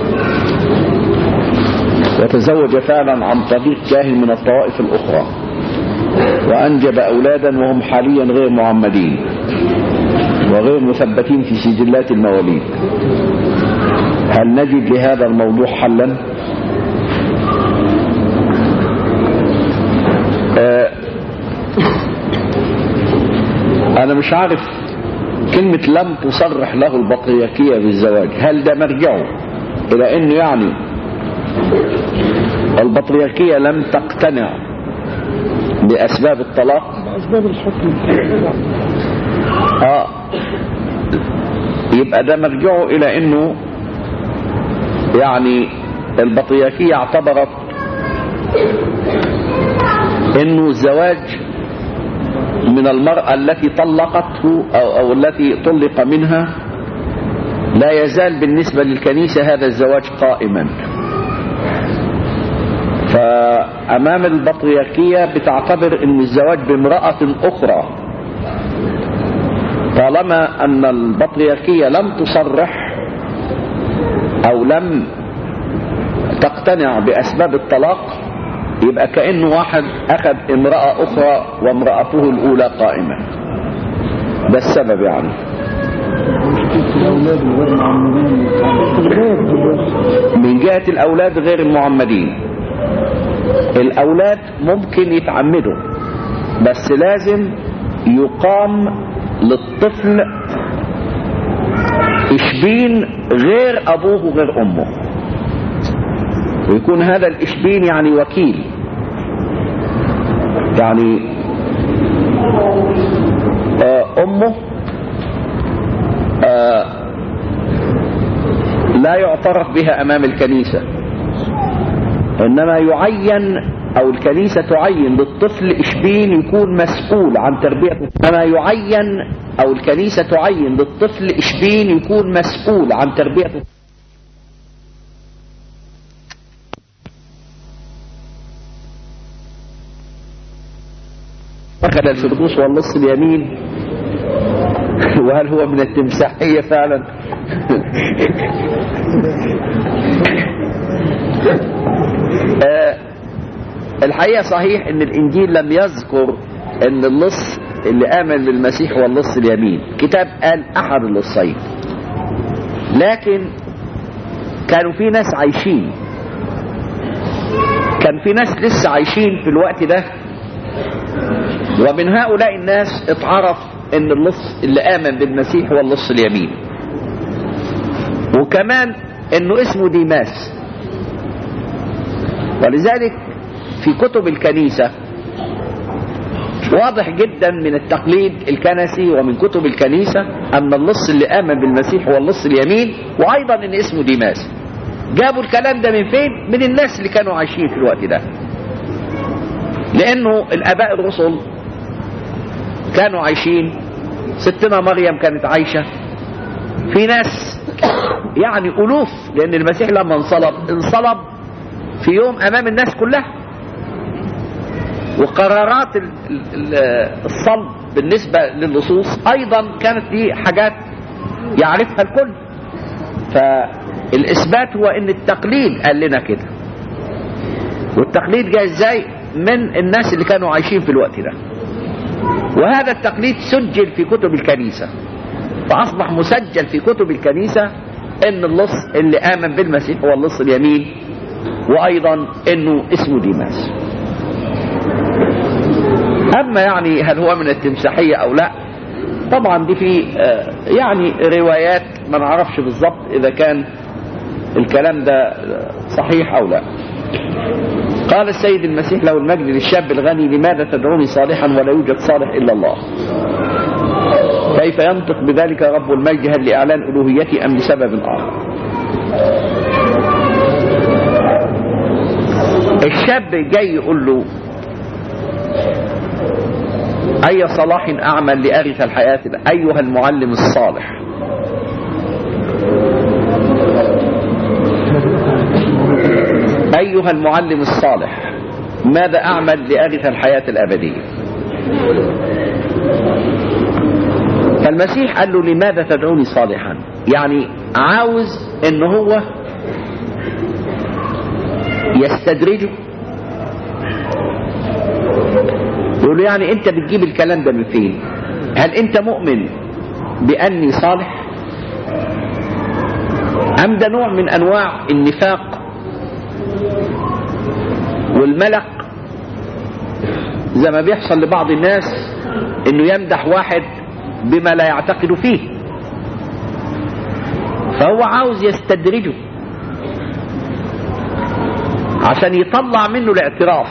وتزوج فعلا عن طريق جاهل من الطوائف الأخرى، وأنجب أولادا وهم حاليا غير معمدين وغير مثبتين في سجلات المواليد. هل نجد لهذا الموضوع حلا؟ أنا مش عارف كلمة لم تصرح له البطريركية بالزواج، هل ده مرجعه إلى أنه يعني البطريركية لم تقتنع بأسباب الطلاق؟ بأسباب الحكم. يبقى ده مرجعه إلى أنه يعني البطريركية اعتبرت أنه الزواج من المرأة التي طلقته أو التي طلق منها لا يزال بالنسبة للكنيسة هذا الزواج قائما. فأمام البطريركية بتعتبر أن الزواج بامرأة أخرى طالما أن البطريركية لم تصرح أو لم تقتنع بأسباب الطلاق، يبقى كأنه واحد أخذ امرأة أخرى وامرأته الأولى قائمة. ده السبب يعني. من جهة الأولاد غير المعمدين، الأولاد ممكن يتعمدوا بس لازم يقام للطفل إشبين غير أبوه وغير أمه، ويكون هذا الإشبين يعني وكيل، يعني أمه لا يعترف بها أمام الكنيسة، إنما يعين أو الكنيسة تعين للطفل إشبين يكون مسؤول عن تربيته. إنما يعين أو الكنيسة تعين للطفل إشبين يكون مسؤول عن تربيته. أخذ الفردوس والنص اليمين، وهل هو من التمساحية فعلا؟ الحقيقة صحيح ان الانجيل لم يذكر ان اللص اللي آمن بالمسيح هو اللص اليمين، كتاب قال احد اللصين، لكن كانوا في ناس عايشين، كان في ناس لسه عايشين في الوقت ده، ومن هؤلاء الناس اتعرف ان اللص اللي آمن بالمسيح هو اللص اليمين، وكمان انه اسمه ديماس. ولذلك في كتب الكنيسة واضح جدا من التقليد الكنسي ومن كتب الكنيسة ان اللص اللي آمن بالمسيح هو اللص اليمين، وايضا ان اسمه ديماس. جابوا الكلام ده من فين؟ من الناس اللي كانوا عايشين في الوقت ده، لانه الاباء الرسل كانوا عايشين، ستنا مريم كانت عايشة، في ناس يعني ألوف، لأن المسيح لما انصلب في يوم أمام الناس كلها، وقرارات الصلب بالنسبة للصوص أيضا كانت دي حاجات يعرفها الكل. فالإثبات هو أن التقليد قال لنا كده، والتقليد جاي إزاي؟ من الناس اللي كانوا عايشين في الوقت ده، وهذا التقليد سجل في كتب الكنيسة، فأصبح مسجل في كتب الكنيسة ان اللص اللي آمن بالمسيح هو اللص اليمين، وأيضا انه اسمه ديماس. أما يعني هل هو من التمساحية أو لا، طبعا دي في يعني روايات ما نعرفش بالضبط إذا كان الكلام ده صحيح أو لا. قال السيد المسيح له المجد للشاب الغني: لماذا تدعوني صالحا ولا يوجد صالح إلا الله؟ كيف ينطق بذلك رب المجد؟ هل لإعلان ألوهيتي أم لسبب آخر؟ الشاب جاي يقول له: أي صلاح أعمل لأرث الحياة أيها المعلم الصالح؟ أيها المعلم الصالح، ماذا أعمل لأرث الحياة الأبدية؟ فالمسيح قال له: لماذا تدعوني صالحا؟ يعني عاوز ان هو يستدرجه، يقول له: يعني انت بتجيب الكلام ده من فين؟ هل انت مؤمن بأني صالح؟ أم ده نوع من أنواع النفاق والملق، زي ما بيحصل لبعض الناس انه يمدح واحد بما لا يعتقد فيه، فهو عاوز يستدرجه عشان يطلع منه الاعتراف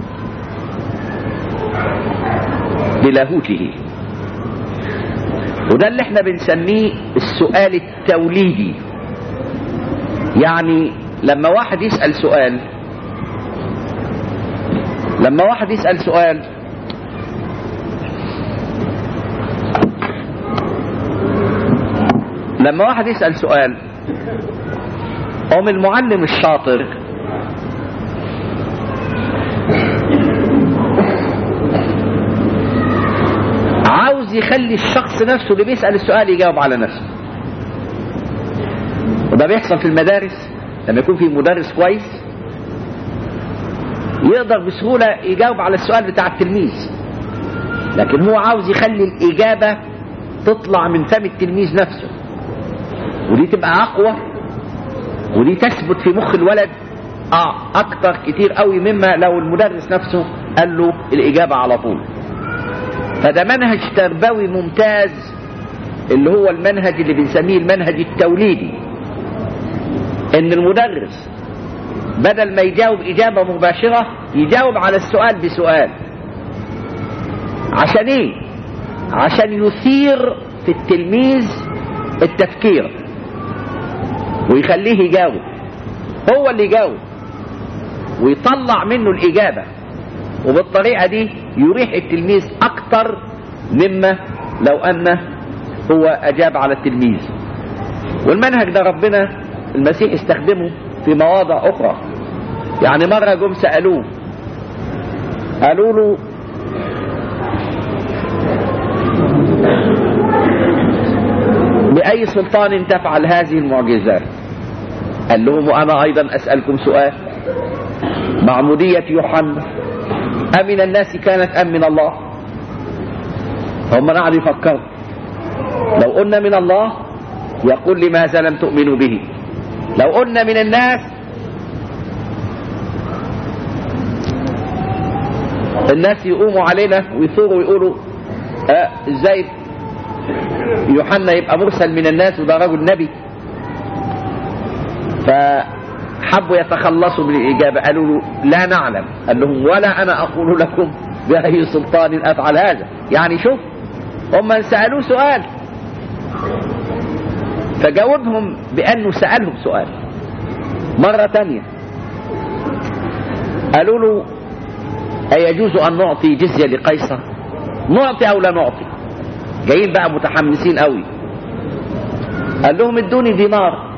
بلاهوته. وده اللي احنا بنسميه السؤال التوليدي. يعني لما واحد يسأل سؤال لما واحد يسأل سؤال قام المعلم الشاطر عاوز يخلي الشخص نفسه اللي بيسأل السؤال يجاوب على نفسه. وده بيحصل في المدارس لما يكون في مدرس كويس يقدر بسهولة يجاوب على السؤال بتاع التلميذ، لكن هو عاوز يخلي الإجابة تطلع من فم التلميذ نفسه، ودي تبقى أقوى ودي تثبت في مخ الولد أكتر كتير قوي مما لو المدرس نفسه قال له الإجابة على طول. فده منهج تربوي ممتاز اللي هو المنهج اللي بنسميه المنهج التوليدي، ان المدرس بدل ما يجاوب إجابة مباشرة يجاوب على السؤال بسؤال. عشان ايه؟ عشان يثير في التلميذ التفكير ويخليه يجاوب، هو اللي يجاوب ويطلع منه الإجابة، وبالطريقة دي يريح التلميذ أكتر مما لو أنه هو أجاب على التلميذ. والمنهج ده ربنا المسيح استخدمه في مواضع أخرى. يعني مرة جم سألوه قالوا له بأي سلطان تفعل هذه المعجزات؟ قال لهم وأنا أيضا أسألكم سؤال، معمودية يوحنا أمن الناس كانت أم من الله؟ هم قاعدوا يفكروا لو قلنا من الله يقول لماذا لم تؤمنوا به، لو قلنا من الناس الناس يقوموا علينا ويثوروا ويقولوا ازاي يوحنا يبقى مرسل من الناس وده رجل نبي. فحبوا يتخلصوا من الإجابة، قالوا له لا نعلم. قال لهم ولا أنا أقول لكم بأي سلطان أفعل هذا. يعني شوف هم سألوه سؤال فجاوبهم بأنه سألهم سؤال. مرة تانية قالوا له أيجوز أن نعطي جزية لقيصر؟ نعطي أو لا نعطي؟ جايين بقى متحمسين قوي. قال لهم ادوني دينار.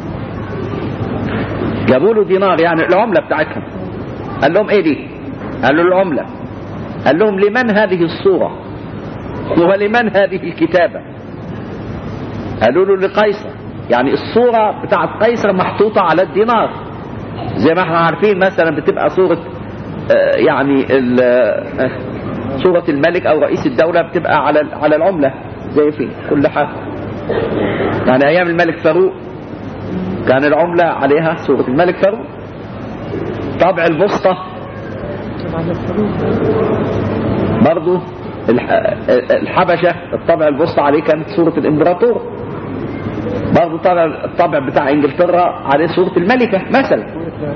جابوا له دينار يعني العملة بتاعتهم. قال لهم ايه دي؟ قالوا له العملة. قال لهم لمن هذه الصورة ولمن هذه الكتابة؟ قالوا له لقيصر. يعني الصورة بتاعت قيصر محطوطة على الدينار، زي ما احنا عارفين مثلا بتبقى صورة يعني صورة الملك او رئيس الدولة بتبقى على العملة زي في كل حاجة. يعني ايام الملك فاروق كان العملة عليها صورة الملك فاروق. طبع البسطة برضو الحبشة الطبع البسطة عليه كانت صورة الامبراطور. برضو الطبع بتاع انجلترا عليه صورة الملكة مثلا.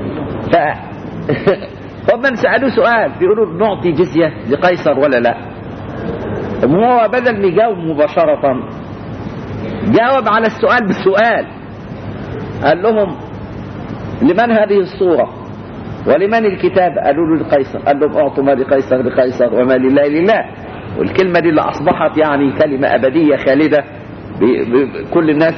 فهم سألوه سؤال بيقولوا نعطي جزية لقيصر ولا لا؟ هو بدل ما يجاوب مباشرة جاوب على السؤال بالسؤال. قال لهم لمن هذه الصورة ولمن الكتاب؟ قالوا له لقيصر. قال لهم اعطوا ما لقيصر لقيصر وما لله لله. والكلمة دي اللي أصبحت يعني كلمة أبدية خالدة كل الناس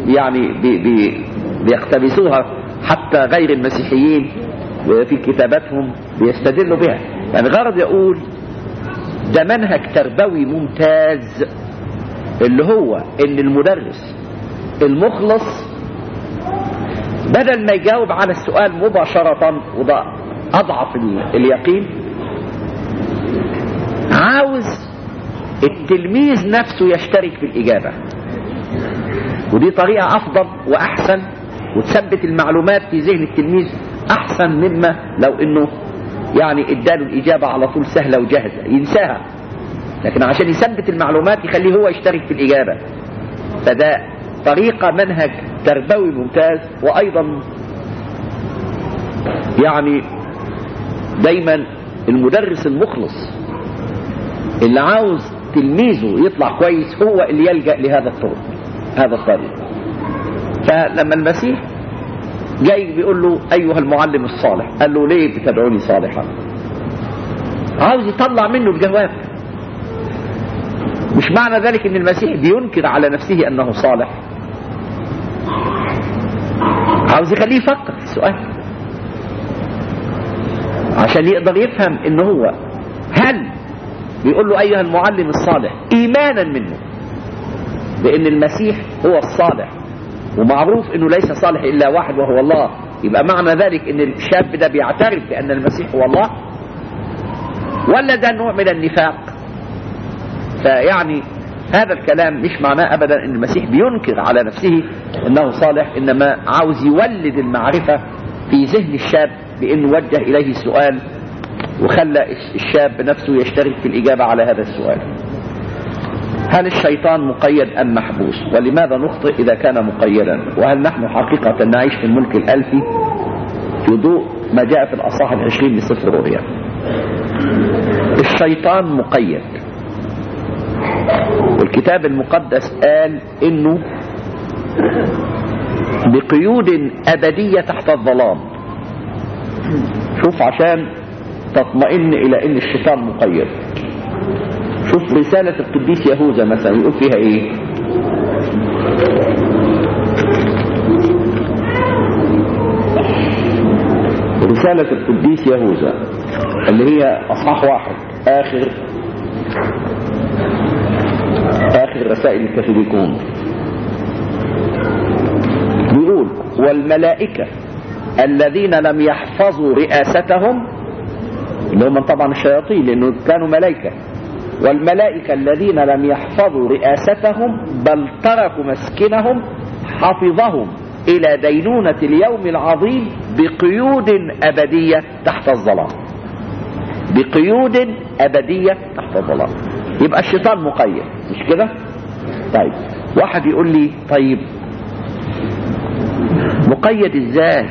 بيقتبسوها حتى غير المسيحيين في كتاباتهم بيستدلوا بها. يعني غرض يقول ده منهج تربوي ممتاز اللي هو ان المدرس المخلص بدل ما يجاوب على السؤال مباشرة وده أضعف اليقين، عاوز التلميذ نفسه يشترك في الإجابة. ودي طريقة أفضل وأحسن وتثبت المعلومات في ذهن التلميذ أحسن مما لو إنه يعني اداله الإجابة على طول سهلة وجاهزة ينساها. لكن عشان يثبت المعلومات يخليه هو يشترك في الإجابة. فده طريقة منهج تربوي ممتاز. وأيضا يعني دايما المدرس المخلص اللي عاوز تلميذه يطلع كويس هو اللي يلجأ لهذا الطريق. فلما المسيح جاي بيقول له أيها المعلم الصالح، قال له ليه بتدعوني صالحا؟ عاوز يطلع منه الجواب. مش معنى ذلك ان المسيح بينكر على نفسه انه صالح، عاوز يخليه يفكر في السؤال عشان يقدر يفهم ان هو هل بيقول له ايها المعلم الصالح ايمانا منه بان المسيح هو الصالح، ومعروف انه ليس صالح الا واحد وهو الله، يبقى معنى ذلك ان الشاب ده بيعترف بان المسيح هو الله، ولا ده نوع من النفاق؟ فيعني هذا الكلام مش معناه ابدا ان المسيح بينكر على نفسه انه صالح، انما عاوز يولد المعرفة في ذهن الشاب بانه وجه اليه السؤال وخلى الشاب نفسه يشترك في الاجابة على هذا السؤال. هل الشيطان مقيد ام محبوس؟ ولماذا نخطئ اذا كان مقيدا؟ وهل نحن حقيقة نعيش في الملك الالفي في ضوء ما جاء في الاصحاح 20 لسفر الرؤيا؟ الشيطان مقيد، والكتاب المقدس قال انه بقيود ابدية تحت الظلام. شوف عشان تطمئن الى ان الشيطان مقيد. شوف رسالة القديس يهوذا مثلا يقول فيها ايه؟ رسالة القديس يهوذا اللي هي اصحاح 1 اخر رسائل الكاثوليكون، بيقول والملائكة الذين لم يحفظوا رئاستهم، اللي هم طبعا الشياطين لانه كانوا ملائكة، والملائكة الذين لم يحفظوا رئاستهم بل تركوا مسكنهم حفظهم الى دينونة اليوم العظيم بقيود ابدية تحت الظلام. بقيود ابدية تحت الظلام. يبقى الشيطان مقيد، مش كده؟ طيب واحد يقول لي طيب مقيد ازاي؟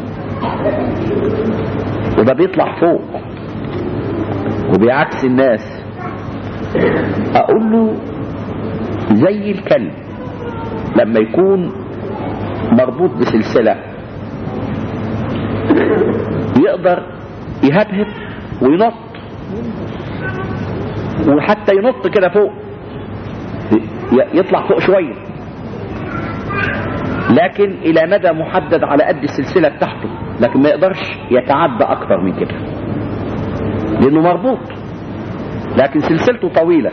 وده بيطلع فوق وبيعكس الناس. اقول له زي الكلب لما يكون مربوط بسلسلة يقدر يهبهب وينط، وحتى ينط كده فوق يطلع فوق شوية، لكن الى مدى محدد على قد السلسلة بتاعته، لكن ما يقدرش يتعدى اكتر من كده لانه مربوط، لكن سلسلته طويلة.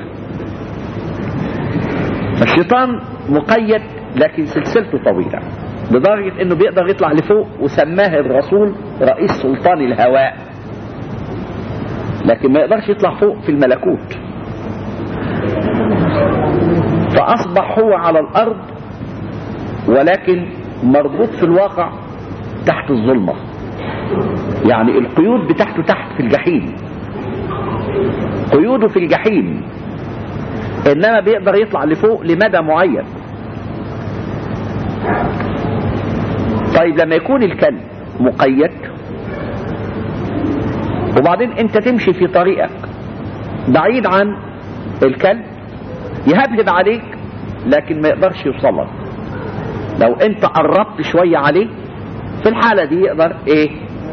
فالشيطان مقيد لكن سلسلته طويلة لدرجة انه بيقدر يطلع لفوق، وسماه الرسول رئيس سلطان الهواء، لكن ما يقدرش يطلع فوق في الملكوت. فاصبح هو على الارض ولكن مربوط في الواقع تحت الظلمة، يعني القيود بتاعته تحت في الجحيم، قيوده في الجحيم، انما بيقدر يطلع لفوق لمدى معين. طيب لما يكون الكلب مقيد وبعدين انت تمشي في طريقك بعيد عن الكلب يهبهب عليك لكن ما يقدرش يوصلك، لو انت قربت شوية عليه في الحالة دي يقدر ايه؟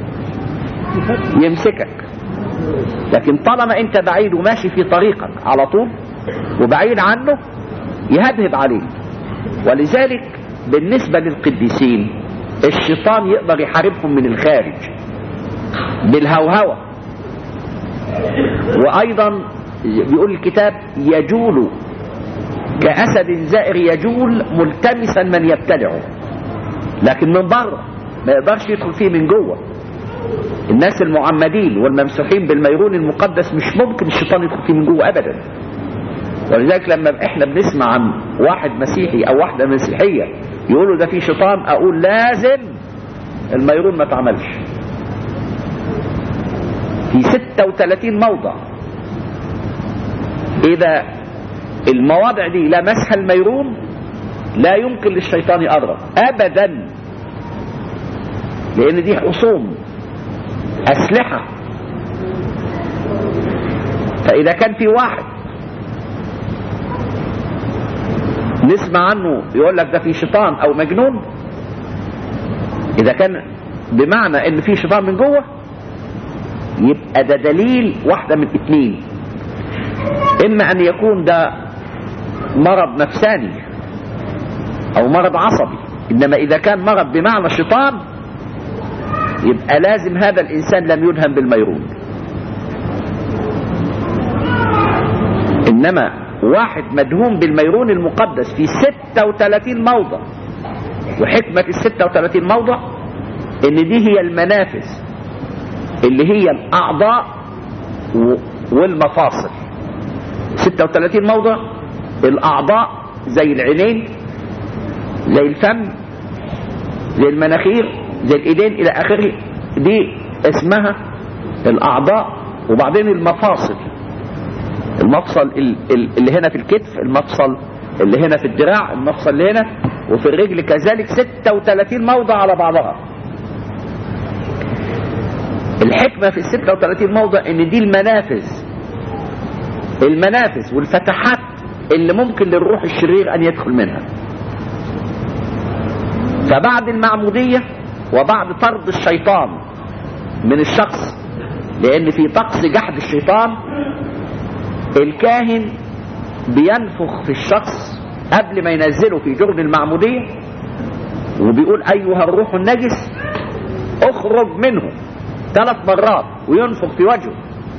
يمسكك. لكن طالما انت بعيد وماشي في طريقك على طول وبعيد عنه يهبهب عليك. ولذلك بالنسبة للقديسين الشيطان يقدر يحاربهم من الخارج بالهوهوة، وايضا بيقول الكتاب يجول كأسد زائر يجول ملتمسا من يبتلعه، لكن من بره ما يقدرش يدخل فيه من جوه. الناس المعمدين والممسوحين بالميرون المقدس مش ممكن الشيطان يدخل فيه من جوه ابدا. ولذلك لما احنا بنسمع عن واحد مسيحي او واحدة مسيحية يقولوا ده في شيطان، اقول لازم الميرون ما تعملش. في 36 موضع اذا المواضع دي لمسها الميرون لا يمكن للشيطان يقرب ابدا، لان دي حصون اسلحة. فاذا كان في واحد نسمع عنه يقول لك ده في شيطان او مجنون، اذا كان بمعنى ان في شيطان من جوه يبقى ده دليل واحدة من اتنين: اما ان يكون ده مرض نفساني او مرض عصبي إنما إذا كان مرض بمعنى الشيطان يبقى لازم هذا الإنسان لم يدهم بالميرون. إنما واحد مدهون بالميرون المقدس في 36 موضع، وحكمة ال 36 موضع إن دي هي المنافذ اللي هي الأعضاء والمفاصل. 36 موضع الأعضاء زي العينين، زي الفم، زي المناخير، زي الإيدين إلى آخره، دي اسمها الأعضاء. وبعدين المفاصل اللي هنا في الكتف، المفصل اللي هنا في الدراع، المفصل اللي هنا وفي الرجل كذلك، 36 موضع على بعضها. الحكمة في 36 موضع ان دي المنافذ والفتحات اللي ممكن للروح الشرير ان يدخل منها. فبعد المعمودية وبعد طرد الشيطان من الشخص، لان في طقس جحد الشيطان الكاهن بينفخ في الشخص قبل ما ينزله في جرن المعمودية، وبيقول ايها الروح النجس اخرج منه 3 مرات، وينفخ في وجهه.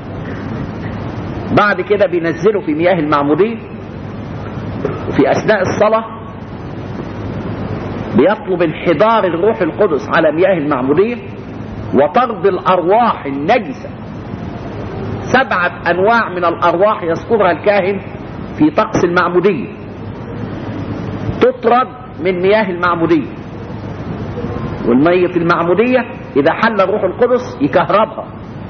بعد كده بينزله في مياه المعمودية، وفي اثناء الصلاة بيطلب انحدار الروح القدس على مياه المعمودية وطرد الارواح النجسة. 7 انواع من الارواح يذكرها الكاهن في طقس المعمودية تطرد من مياه المعمودية. والمية المعمودية اذا حل الروح القدس يكهربها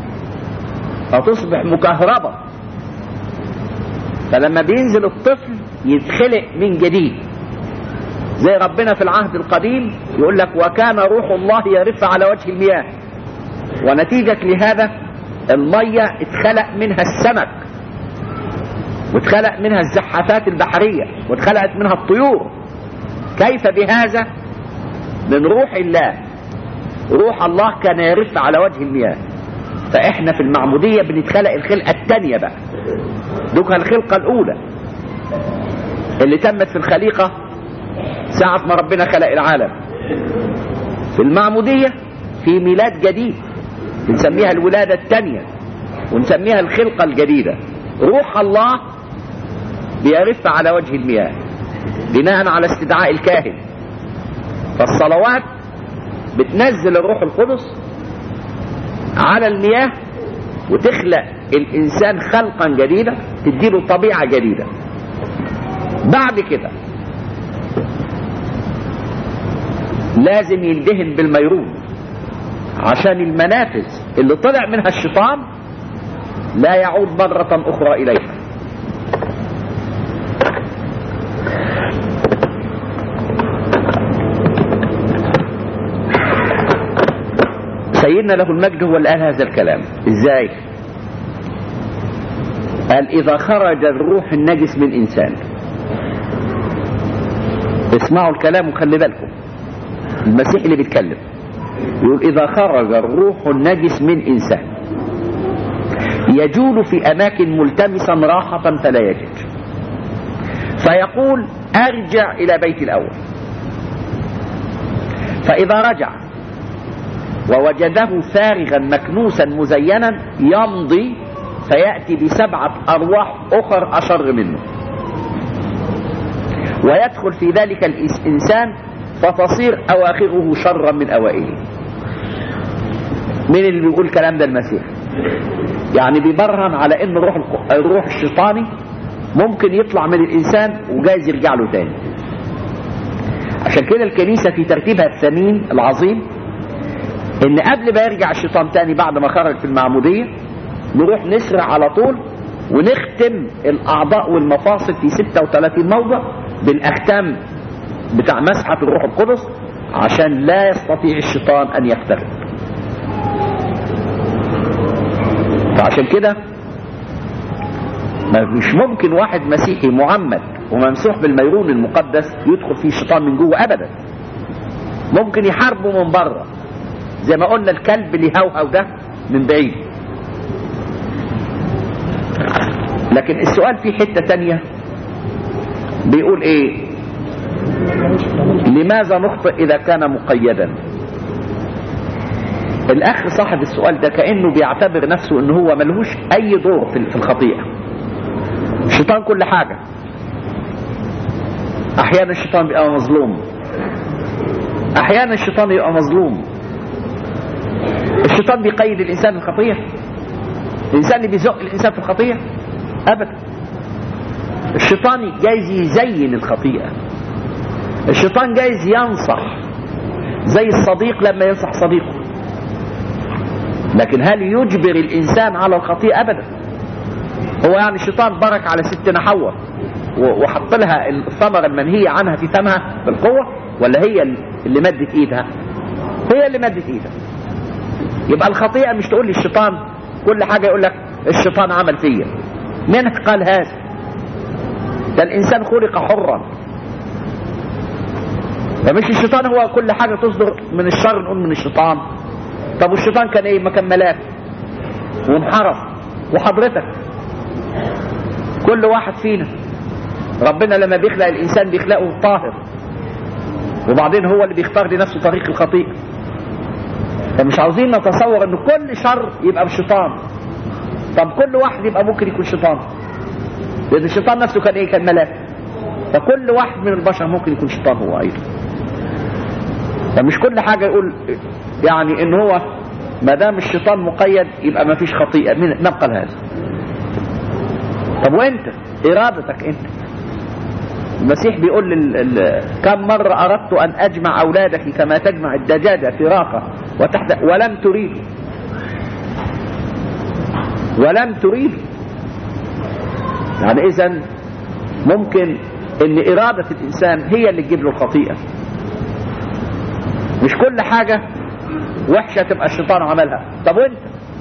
فتصبح مكهربة، فلما بينزل الطفل يتخلق من جديد. زي ربنا في العهد القديم يقول لك وكان روح الله يرف على وجه المياه، ونتيجة لهذا المية اتخلق منها السمك، واتخلق منها الزحافات البحرية، واتخلقت منها الطيور. كيف بهذا؟ من روح الله. روح الله كان يرف على وجه المياه. فاحنا في المعمودية بنتخلق الخلقة الثانية بقى، دوكها الخلقة الاولى اللي تمت في الخليقة ساعة ما ربنا خلق العالم. في المعمودية في ميلاد جديد بنسميها الولادة الثانية، ونسميها الخلقة الجديدة. روح الله بيرف على وجه المياه بناء على استدعاء الكاهن. فالصلوات بتنزل الروح القدس على المياه وتخلق الإنسان خلقا جديدا، تديله طبيعة جديدة. بعد كده لازم يندهن بالميرون عشان المنافذ اللي طلع منها الشيطان لا يعود مرة أخرى إليها. سيدنا له المجد هو اللي قال هذا الكلام. ازاي؟ قال إذا خرج الروح النجس من إنسان. اسمعوا الكلام وخلي بالكم، المسيح اللي بيتكلم يقول إذا خرج الروح النجس من إنسان يجول في أماكن ملتمسا راحة فلا يجد، فيقول أرجع إلى بيتي الأول. فإذا رجع ووجده فارغا مكنوسا مزينا يمضي فيأتي ب7 أرواح أخر أشر منه، ويدخل في ذلك الإنسان فتصير أواخره شرا من أوائله. مين اللي بيقول الكلام ده؟ المسيح. يعني بيبرهن على ان الروح الشيطاني ممكن يطلع من الإنسان وجايز يرجع له تاني. عشان كده الكنيسة في ترتيبها الثمين العظيم ان قبل ما يرجع الشيطان تاني بعد ما خرج في المعمودية نروح نسرع على طول ونختم الأعضاء والمفاصل في 36 موضع بالأختام بتاع مسحة الروح القدس عشان لا يستطيع الشيطان أن يخترق. فعشان كده مش ممكن واحد مسيحي معمد وممسوح بالميرون المقدس يدخل فيه الشيطان من جوه أبدا. ممكن يحاربه من بره زي ما قلنا الكلب اللي هوهو ده من بعيد. لكن السؤال في حتة تانية بيقول ايه؟ لماذا نخطئ إذا كان مقيدا؟ الأخ صاحب السؤال ده كأنه بيعتبر نفسه إنه هو ملهوش أي دور في الخطيئة. الشيطان كل حاجة. أحيانا الشيطان بيبقى مظلوم، أحيانا الشيطان يبقى مظلوم. الشيطان بيقيد الإنسان في الخطيئة؟ الإنسان اللي بيزق الإنسان في الخطيئة؟ أبدا. الشيطان جايز يزين الخطيئة، الشيطان جايز ينصح زي الصديق لما ينصح صديقه، لكن هل يجبر الإنسان على الخطيئة؟ أبدا. هو يعني الشيطان برك على ستنا حواء وحط لها الثمرة المنهية عنها في فمها بالقوة، ولا هي اللي مدت إيدها؟ هي اللي مدت إيدها. يبقى الخطيئة مش تقول لي الشيطان كل حاجة يقول لك الشيطان عمل فيا. من قال هذا؟ ده الإنسان خلق حرا، فمش الشيطان هو كل حاجة تصدر من الشر نقول من الشيطان. طب والشيطان كان ايه؟ ما كان ملاك وانحرف. وحضرتك كل واحد فينا ربنا لما بيخلق الإنسان بيخلقه طاهر، وبعدين هو اللي بيختار لنفسه طريق الخطيئة. فمش عاوزين نتصور ان كل شر يبقى بالشيطان. طب كل واحد يبقى ممكن يكون شيطان، لأن الشيطان نفسه كان ايه؟ كان ملاك. فكل واحد من البشر ممكن يكون شيطان هو أيضا. فمش كل حاجة يقول يعني ان هو ما دام الشيطان مقيد يبقى ما فيش خطيئة. من قال هذا؟ طب وانت ارادتك انت؟ المسيح بيقول كم مرة اردت ان اجمع اولادك كما تجمع الدجاجة فراقة وتحت ولم تريد، ولم تريد. يعني اذن ممكن ان ارادة الانسان هي اللي تجيب له الخطيئة. مش كل حاجة وحشة تبقى الشيطان عملها. طب وانت؟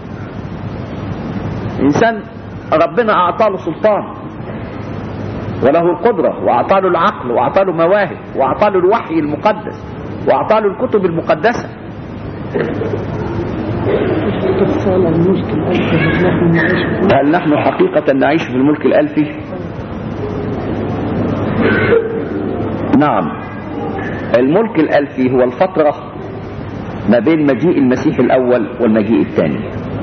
انسان ربنا اعطاله سلطان وله القدرة، واعطاله العقل، واعطاله مواهب، واعطاله الوحي المقدس، واعطاله الكتب المقدسة. هل نحن حقيقة نعيش في الملك الألفي؟ نعم. الملك الألفي هو الفترة ما بين مجيء المسيح الأول والمجيء الثاني،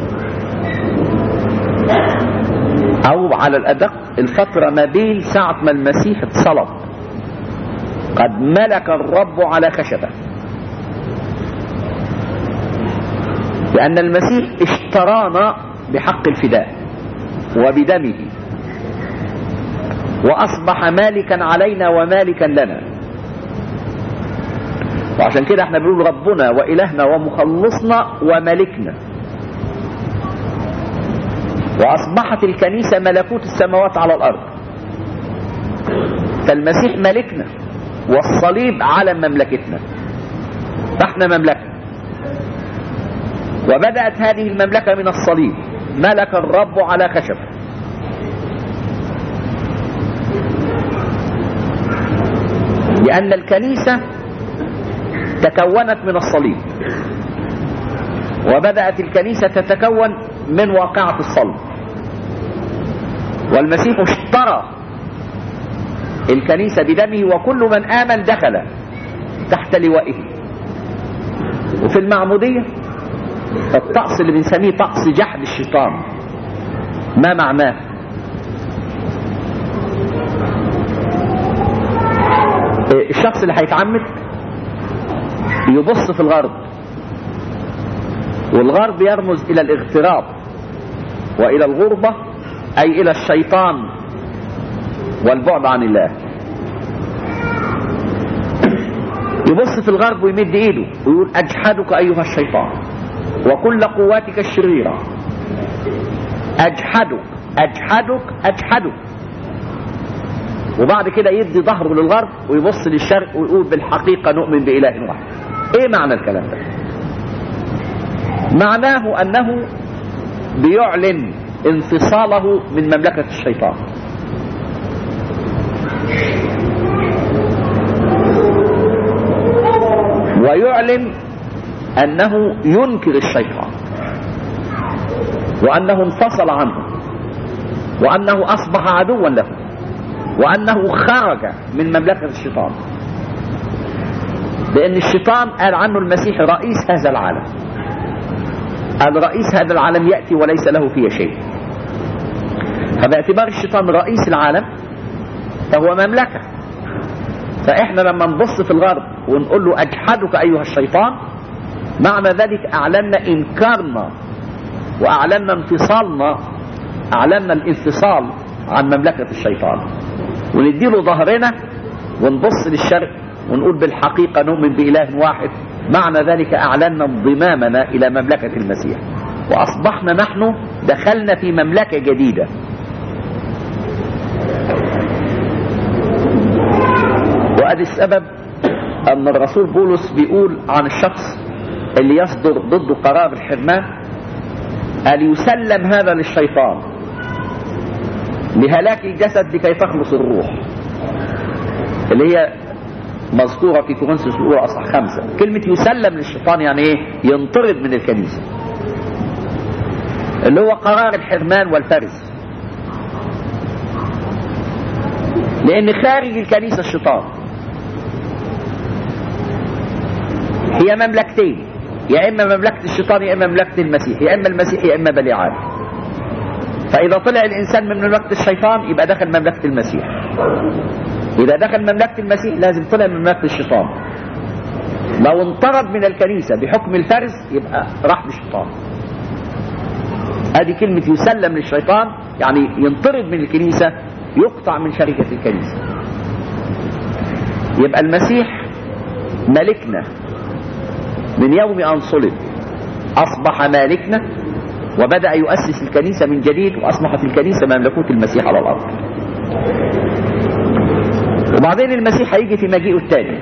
أو على الأدق الفترة ما بين ساعة ما المسيح اتصلب. قد ملك الرب على خشبة، لأن المسيح اشترانا بحق الفداء وبدمه، وأصبح مالكا علينا ومالكا لنا. وعشان كده احنا بنقول ربنا وإلهنا ومخلصنا وملكنا. وأصبحت الكنيسة ملكوت السماوات على الأرض. فالمسيح ملكنا والصليب على مملكتنا، فاحنا مملكة. وبدأت هذه المملكة من الصليب، ملك الرب على خشب. لأن الكنيسة تكونت من الصليب، وبدأت الكنيسة تتكون من واقعة الصلب. والمسيح اشترى الكنيسة بدمه، وكل من آمن دخل تحت لوائه. وفي المعمودية الطقس اللي بنسميه طقس جحد الشيطان، ما معناه؟ الشخص اللي هيتعمد يبص في الغرب، والغرب يرمز إلى الاغتراب وإلى الغربة، أي إلى الشيطان والبعد عن الله. يبص في الغرب ويمد إيده ويقول أجحدك أيها الشيطان وكل قواتك الشريرة، أجحدك أجحدك أجحدك. وبعد كده يدي ظهره للغرب ويبص للشرق ويقول بالحقيقة نؤمن بإله واحد. ايه معنى الكلام ده؟ معناه أنه بيعلن انفصاله من مملكة الشيطان، ويعلن أنه ينكر الشيطان، وأنه انفصل عنه، وأنه أصبح عدوا له، وأنه خرج من مملكة الشيطان. لأن الشيطان قال عنه المسيح رئيس هذا العالم. الرئيس هذا العالم يأتي وليس له فيه شيء. فباعتبار الشيطان رئيس العالم فهو مملكة. فإحنا لما نبص في الغرب ونقول له أجحدك أيها الشيطان، معنى ذلك أعلنا إنكارنا وأعلنا انفصالنا، أعلنا الانفصال عن مملكة الشيطان، ونديله ظهرنا ونبص للشرق ونقول بالحقيقة نؤمن بإله واحد. معنى ذلك أعلنا انضمامنا إلى مملكة المسيح، وأصبحنا نحن دخلنا في مملكة جديدة. وهذا السبب أن الرسول بولس بيقول عن الشخص اللي يصدر ضده قرار الحرمان أن يسلم هذا للشيطان لهلاك الجسد لكي تخلص الروح، اللي هي مذكورة في كورنثوس الأولى أصحاح 5. كلمة يسلم للشيطان يعني إيه؟ ينطرد من الكنيسة، اللي هو قرار الحرمان والفرز. لأن خارج الكنيسة الشيطان هي مملكتين، يا إما مملكة الشيطان يا إما مملكة المسيح، يا إما المسيح يا إما بليعان. فإذا طلع الإنسان من مملكة الشيطان يبقى دخل مملكة المسيح، إذا دخل مملكة المسيح لازم طلع من مملكة الشيطان. لو انطرد من الكنيسة بحكم الفرز يبقى راح للشيطان. هذه كلمة يسلم للشيطان، يعني ينطرد من الكنيسة، يقطع من شركة الكنيسة. يبقى المسيح ملكنا من يوم أن صلب، أصبح مالكنا وبدأ يؤسس الكنيسة من جديد، وأصبحت الكنيسة مملكوت المسيح على الأرض. وبعدين المسيح هيجي في مجيئه الثاني.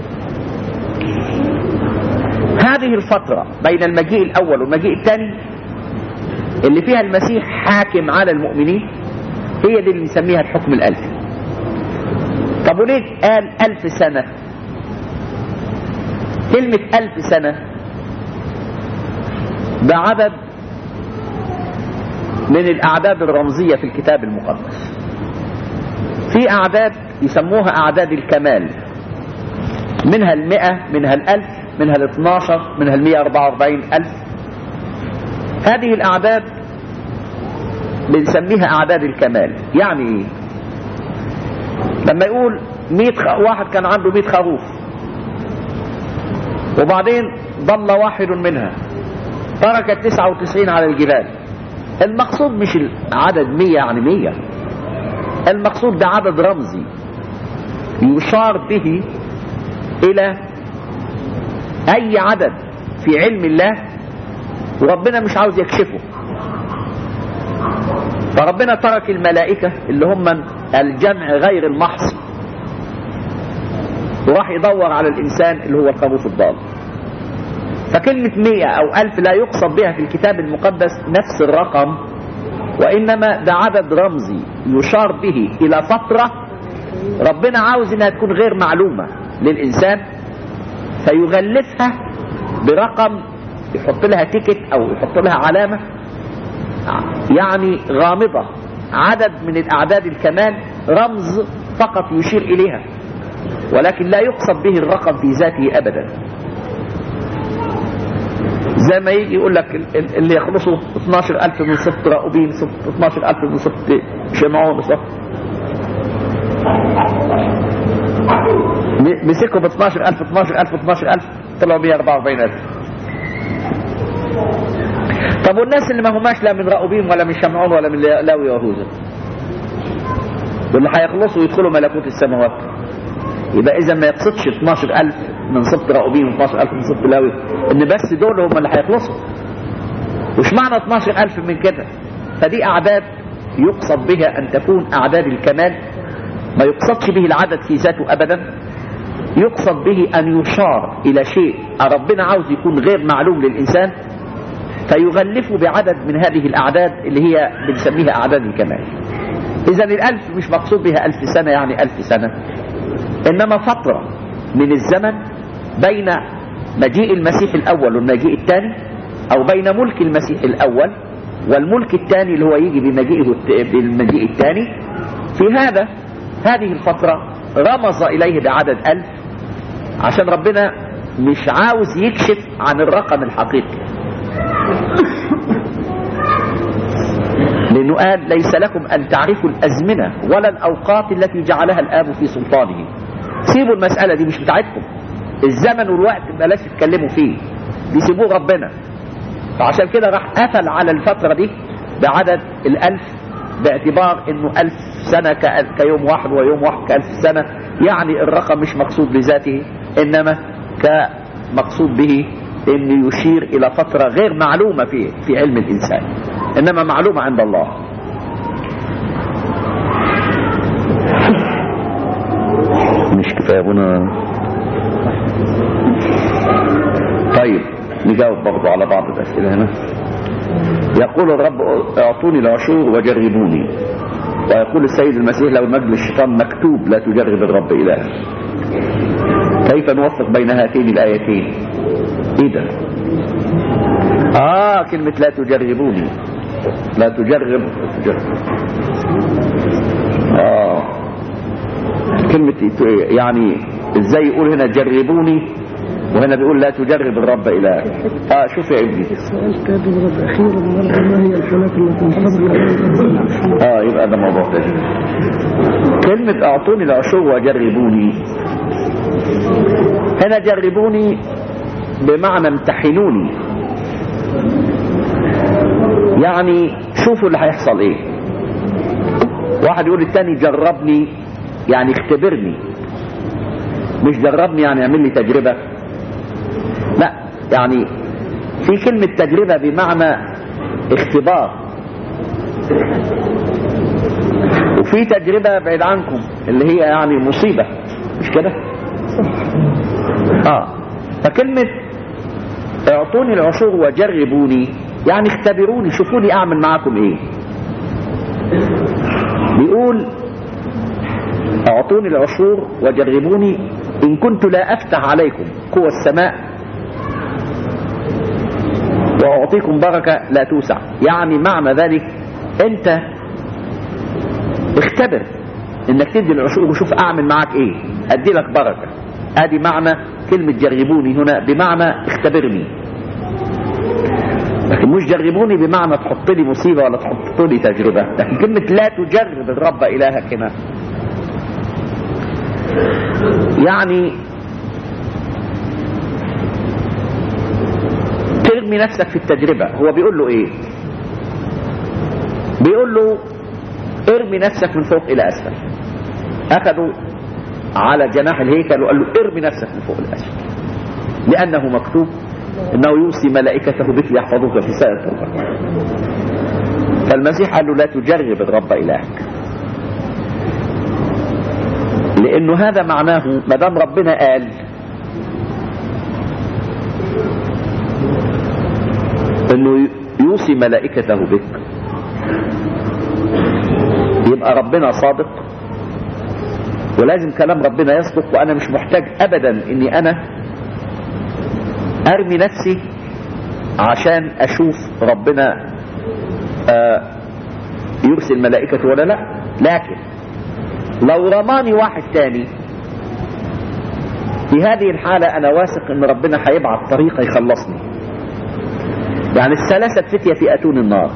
هذه الفترة بين المجيء الأول والمجيء الثاني اللي فيها المسيح حاكم على المؤمنين هي دي اللي نسميها الحكم الألفي. طب وليه قال 1000 سنة؟ كلمة 1000 سنة ده عدد من الأعداد الرمزية في الكتاب المقدس. في أعداد يسموها أعداد الكمال، منها 100، منها 1000، منها 12، منها 144,000. هذه الأعداد بنسميها أعداد الكمال. يعني إيه؟ لما يقول 100 واحد كان عنده 100 خروف وبعدين ضل واحد منها ترك 99 على الجبال، المقصود مش العدد 100 يعني 100، المقصود ده عدد رمزي يشار به إلى أي عدد في علم الله وربنا مش عاوز يكشفه. فربنا ترك الملائكة اللي هم الجمع غير المحصي وراح يدور على الإنسان اللي هو الخروف الضال. فكلمة 100 أو 1000 لا يقصد بها في الكتاب المقدس نفس الرقم، وإنما ده عدد رمزي يشار به إلى فترة ربنا عاوز إنها تكون غير معلومة للإنسان، فيغلفها برقم يحط لها تيكت أو يحط لها علامة يعني غامضة، عدد من الأعداد الكمال، رمز فقط يشير إليها ولكن لا يقصد به الرقم في ذاته أبدا. زي ما يجي يقول لك اللي يخلصوا 12,000 من سبط راؤوبين، 12,000 من سبط شمعون، مسكوا ب 12,000 طلعوا 144,000. طب والناس اللي ما هماش لا من راؤوبين ولا من شمعون ولا من لاوي ويهوذا واللي هيخلصوا ويدخلوا ملكوت السماوات، يبقى اذا ما يقصدش 12,000 من سبط راؤوبين و12,000 من سبط لاوي ان بس دول هم اللي هيخلصوا. وش معنى 12,000 من كده؟ فدي اعداد يقصد بها ان تكون اعداد الكمال، ما يقصدش به العدد في ذاته ابدا، يقصد به ان يشار الى شيء ربنا عاوز يكون غير معلوم للانسان فيغلفه بعدد من هذه الاعداد اللي هي بنسميها اعداد الكمال. اذا 1000 مش مقصود بها 1000 سنة يعني 1000 سنة، انما فترة من الزمن بين مجيء المسيح الاول والمجيء الثاني، او بين ملك المسيح الاول والملك الثاني اللي هو يجي بالمجيء الثاني. في هذه الفترة رمز اليه بعدد 1000 عشان ربنا مش عاوز يكشف عن الرقم الحقيقي، لأنه قال ليس لكم أن تعرفوا الأزمنة ولا الأوقات التي جعلها الآب في سلطانه. سيبوا المسألة دي، مش بتاعتكم. الزمن والوقت بلاش تتكلموا فيه، بيسيبوه ربنا. فعشان كده راح قفل على الفترة دي بعدد 1000، باعتبار انه 1000 سنة كيوم واحد، ويوم واحد ك1000 سنة. يعني الرقم مش مقصود لذاته، انما كمقصود به انه يشير الى فترة غير معلومة في علم الانسان، انما معلومة عند الله. مش كفاية هنا؟ طيب نجاوب برضو على بعض الأسئلة هنا. يقول الرب اعطوني العشور وجربوني، ويقول السيد المسيح لو مجد الشيطان مكتوب لا تجرب الرب إله. كيف نوفق بين هاتين الآيتين؟ ايه ده؟ كلمة لا تجربوني، لا تجرب. كلمة يعني ازاي يقول هنا جربوني وهنا بيقول لا تجرب الرب إلهك؟ شوف يا ابني، السؤال كان الرب أخيرا ما هي الحالات التي انحصرت يبقى ده موضوع تاني. كلمة اعطوني العشور وجربوني، هنا جربوني بمعنى امتحنوني، يعني شوفوا اللي هيحصل ايه. واحد يقول التاني جربني يعني اختبرني، مش جربني يعني يعمل لي تجربة. لا، يعني في كلمة تجربة بمعنى اختبار، وفي تجربة بعيد عنكم اللي هي يعني مصيبة، مش كده؟ فكلمة اعطوني العشور وجربوني يعني اختبروني، شوفوني اعمل معاكم ايه. بيقول اعطوني العشور وجربوني ان كنت لا افتح عليكم قوى السماء واعطيكم بركة لا توسع. يعني معنى ذلك انت اختبر انك تدي العشور وشوف اعمل معاك ايه، ادي لك بركة. ادي معنى كلمة جربوني هنا، بمعنى اختبرني. لكن مش جربوني بمعنى تحط لي مصيبة ولا تحط لي تجربة. لكن كلمة لا تجرب الرب إلهك هنا يعني ترمي نفسك في التجربة. هو بيقول له ايه؟ بيقول له ارمي نفسك من فوق الى اسفل. اخذوا على جناح الهيكل وقال له ارمي نفسك من فوق الى اسفل، لانه مكتوب انه يوصي ملائكته بك ليحفظوك في سائر طرقك. فالمسيح قال له لا تجرب الرب الهك، لانه هذا معناه ما دام ربنا قال انه يوصي ملائكته بك، يبقى ربنا صادق، ولازم كلام ربنا يصدق. وانا مش محتاج ابدا اني انا ارمي نفسي عشان اشوف ربنا يرسل ملائكته ولا لا. لكن لو رماني واحد تاني في هذه الحالة انا واثق ان ربنا هيبعت طريقة يخلصني. يعني الثلاثة فتية في اتون النار،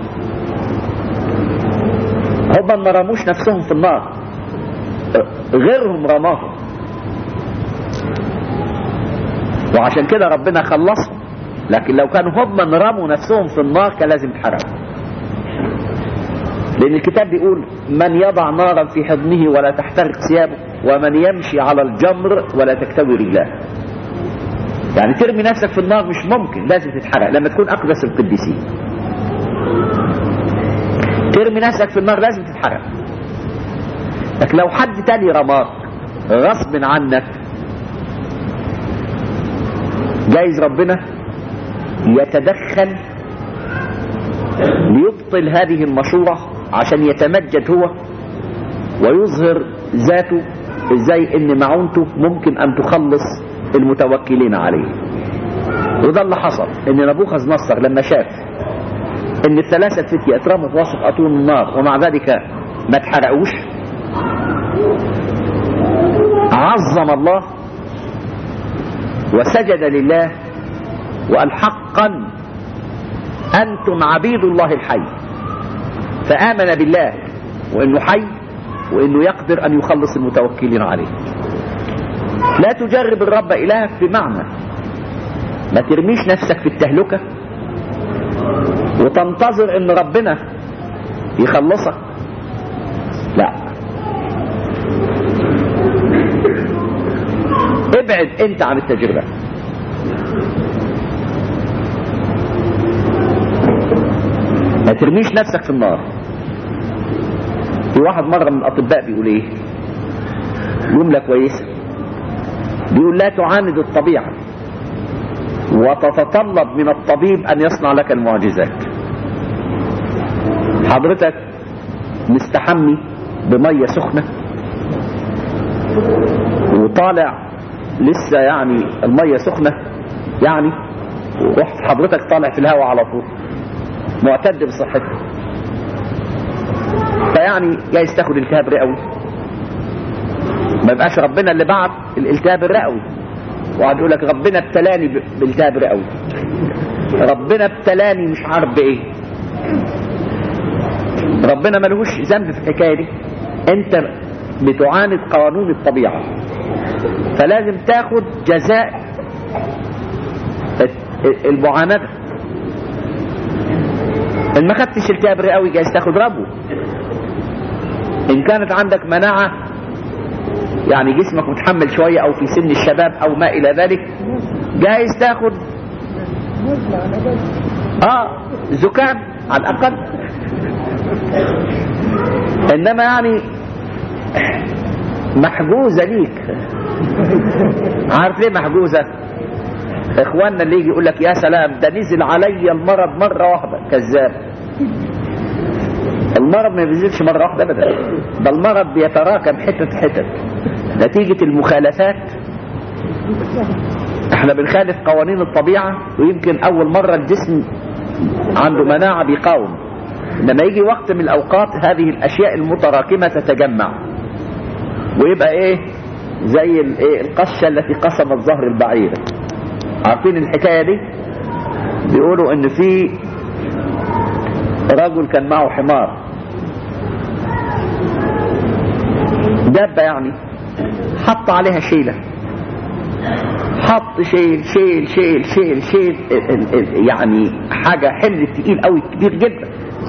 هم ما رموش نفسهم في النار، غيرهم رماهم، وعشان كده ربنا خلصهم. لكن لو كانوا هم رموا نفسهم في النار كان لازم يتحرقوا، لأن الكتاب بيقول من يضع نارا في حضنه ولا تحترق ثيابه، ومن يمشي على الجمر ولا تكتوي رجلاه. يعني ترمي نفسك في النار مش ممكن، لازم تتحرق لما تكون أقدس القديسين. ترمي نفسك في النار لازم تتحرق. لكن لو حد تاني رماك غصب عنك، جايز ربنا يتدخل ليبطل هذه المشورة عشان يتمجد هو ويظهر ذاته ازاي ان معونته ممكن ان تخلص المتوكلين عليه. وده اللي حصل، ان نبوخذ نصر لما شاف ان الثلاثة فتية اترموا في وسط اتون النار ومع ذلك ما اتحرقوش، عظم الله وسجد لله وقال حقا أنتم عبيد الله الحي، فآمن بالله وإنه حي وإنه يقدر أن يخلص المتوكلين عليه. لا تجرب الرب إلهك بمعنى ما ترميش نفسك في التهلكة وتنتظر ان ربنا يخلصك. لا، ابعد انت عن التجربة. ما ترميش نفسك في النار. في واحد مرة من الأطباء بيقول ايه، جملة كويسة، بيقول لا تعاند الطبيعة وتتطلب من الطبيب أن يصنع لك المعجزات. حضرتك مستحمي بمية سخنة وطالع لسه يعني المية سخنة يعني، ورحت حضرتك طالع في الهواء على طول معتد بصحتك، فيعني جايز تاخد التهاب رئوي. ما يبقاش ربنا اللي بعت الالتهاب الرئوي وقعد يقول لك ربنا ابتلاني بالتهاب رئوي، ربنا ابتلاني مش عارف بايه. ربنا ملهوش ذنب في الحكايه دي. انت بتعاند قانون الطبيعه، فلازم تاخد جزاء المعانده. ان ما خدتش التهاب رئوي جايز تاخد ربو. ان كانت عندك مناعه يعني جسمك متحمل شويه او في سن الشباب او ما الى ذلك جايز تاخد زكام على الاقل. انما يعني محجوزه ليك. عارف ليه محجوزه؟ اخواننا اللي يجي يقول لك يا سلام ده نزل علي المرض مره واحده، كذاب. المرض ما بينزلش مره واحده ابدا، ده المرض بيتراكم حتت حتت نتيجه المخالفات. احنا بنخالف قوانين الطبيعه، ويمكن اول مره الجسم عنده مناعه بيقاوم، لما يجي وقت من الاوقات هذه الاشياء المتراكمه تتجمع ويبقى ايه زي القشه التي قسمت ظهر البعير. عارفين الحكايه دي؟ بيقولوا ان في رجل كان معه حمار، دابه يعني، حط عليها شيله، حط شيل شيل شيل شيل شيل يعني حاجه حمل تقيل قوي كبير جدا.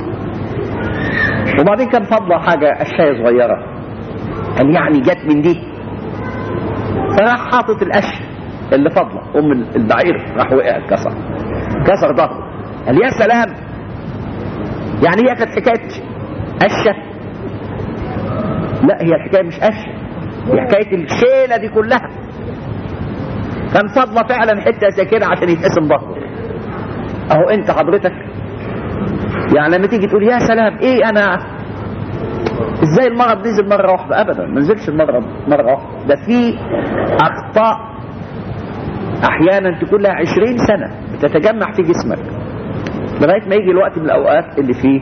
وبعدين كان فضله حاجه اشياء صغيره، قال يعني جت من دي، فراح حاطط القش اللي فضله، البعير راح وقع كسر ظهره. قال يا سلام، يعني هي كانت حكايه قشه؟ لا، هي الحكايه مش قشه، هي حكايه الشيله دي كلها. كان فضله فعلا حته زي كده عشان يتقسم ظهره. اهو انت حضرتك يعني لما تيجي تقول يا سلام ايه انا ازاي المرض نزل مره واحده، ابدا ما نزلش المرض مره واحده، ده في اخطاء احيانا تكون لها 20 سنه بتتجمع في جسمك لغايه ما يجي الوقت من الاوقات اللي فيه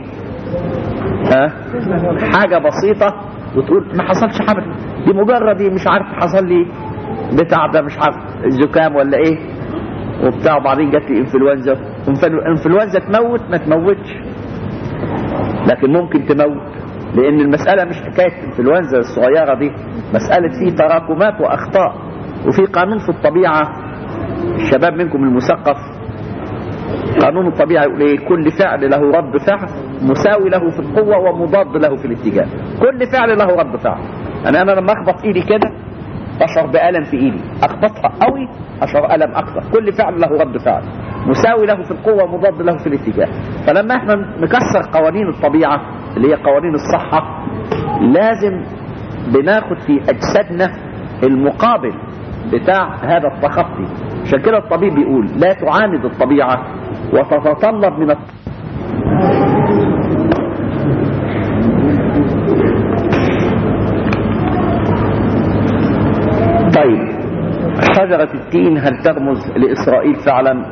حاجه بسيطه وتقول ما حصلش حاجه، دي مجرد دي مش عارف حصل لي بتاع ده مش عارف الزكام ولا ايه وبتاع، وبعدين جت لي انفلونزا. انفلونزا تموت؟ ما تموتش، لكن ممكن تموت، لان المساله مش حكايه انفلونزا الصغيره دي، مساله فيه تراكمات واخطاء. وفي قانون في الطبيعه، الشباب منكم المثقف، قانون الطبيعه يقول ايه؟ كل فعل له رد فعل مساوي له في القوه ومضاد له في الاتجاه. كل فعل له رد فعل. انا لما اخبط ايدي كده اشعر بألم في ايدي، اخبطها قوي اشعر ألم اكثر. كل فعل له رد فعل مساوي له في القوة ومضاد له في الاتجاه. فلما احنا نكسر قوانين الطبيعة اللي هي قوانين الصحة، لازم بناخد في اجسادنا المقابل بتاع هذا التخطي. عشان كده الطبيب بيقول لا تعاند الطبيعة وتتطلب من طيب، شجرة التين هل ترمز لإسرائيل فعلا؟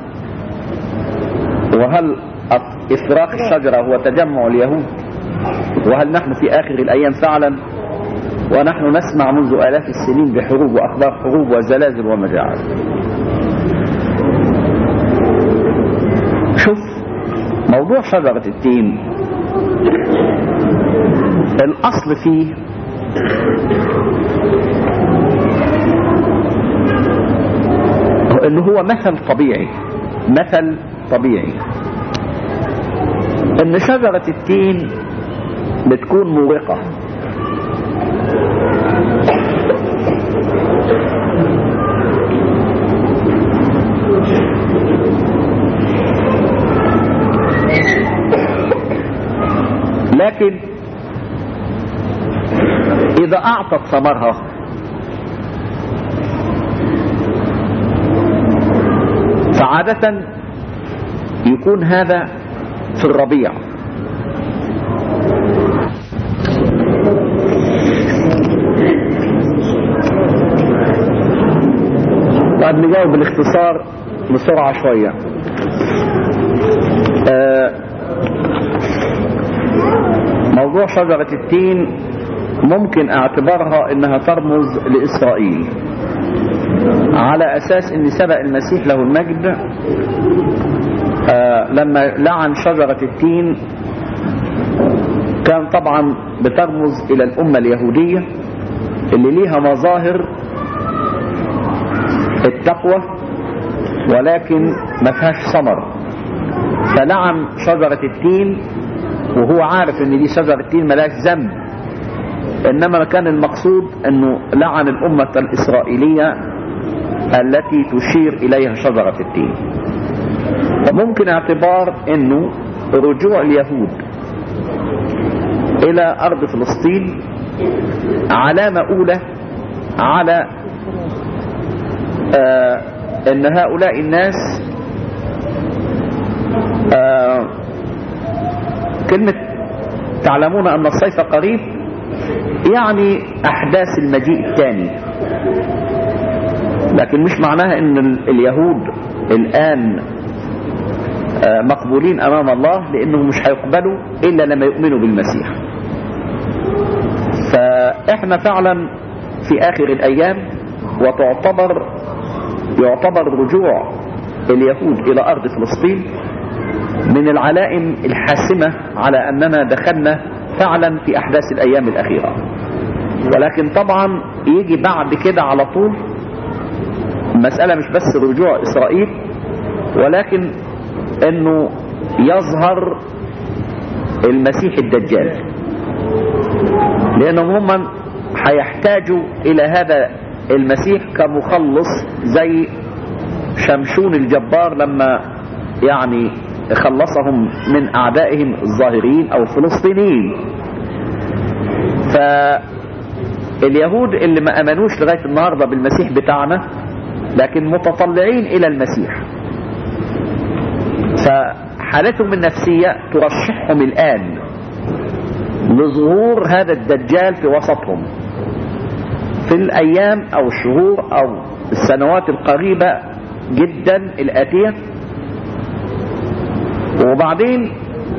وهل إفراق الشجرة هو تجمع اليهود؟ وهل نحن في آخر الأيام فعلا؟ ونحن نسمع منذ آلاف السنين بحروب وأخبار حروب وزلازل ومجاعات. موضوع شجرة التين الأصل فيه إنه هو مثل طبيعي إن شجرة التين بتكون مورقة، لكن إذا أعطت ثمرها فعادة يكون هذا في الربيع. طيب نجاوب بالاختصار بسرعة شوية. موضوع شجرة التين ممكن اعتبارها انها ترمز لإسرائيل، على اساس ان سبق المسيح له المجد لما لعن شجرة التين كان طبعا بترمز الى الامة اليهودية اللي ليها مظاهر التقوى ولكن ما فيهاش ثمر، فلعن شجرة التين وهو عارف ان دي شجرة التين ملاش ذنب، انما كان المقصود انه لعن الامة الاسرائيلية التي تشير اليها شجرة التين. وممكن اعتبار انه رجوع اليهود الى ارض فلسطين علامة اولى على ان هؤلاء الناس كلمة تعلمون ان الصيف قريب يعني احداث المجيء الثاني، لكن مش معناها ان اليهود الان مقبولين امام الله، لانهم مش هيقبلوا الا لما يؤمنوا بالمسيح. فاحنا فعلا في اخر الايام يعتبر رجوع اليهود الى ارض فلسطين من العلائم الحاسمة على اننا دخلنا فعلا في احداث الايام الاخيرة. ولكن طبعا يجي بعد كده على طول المسألة مش بس رجوع اسرائيل، ولكن انه يظهر المسيح الدجال، لانهم هم هيحتاجوا الى هذا المسيح كمخلص زي شمشون الجبار لما يعني خلصهم من اعدائهم الظاهرين او الفلسطينيين. فاليهود اللي ما امنوش لغاية النهاردة بالمسيح بتاعنا لكن متطلعين الى المسيح، فحالتهم النفسية ترشحهم الان لظهور هذا الدجال في وسطهم في الايام او الشهور او السنوات القريبة جدا الاتية. وبعدين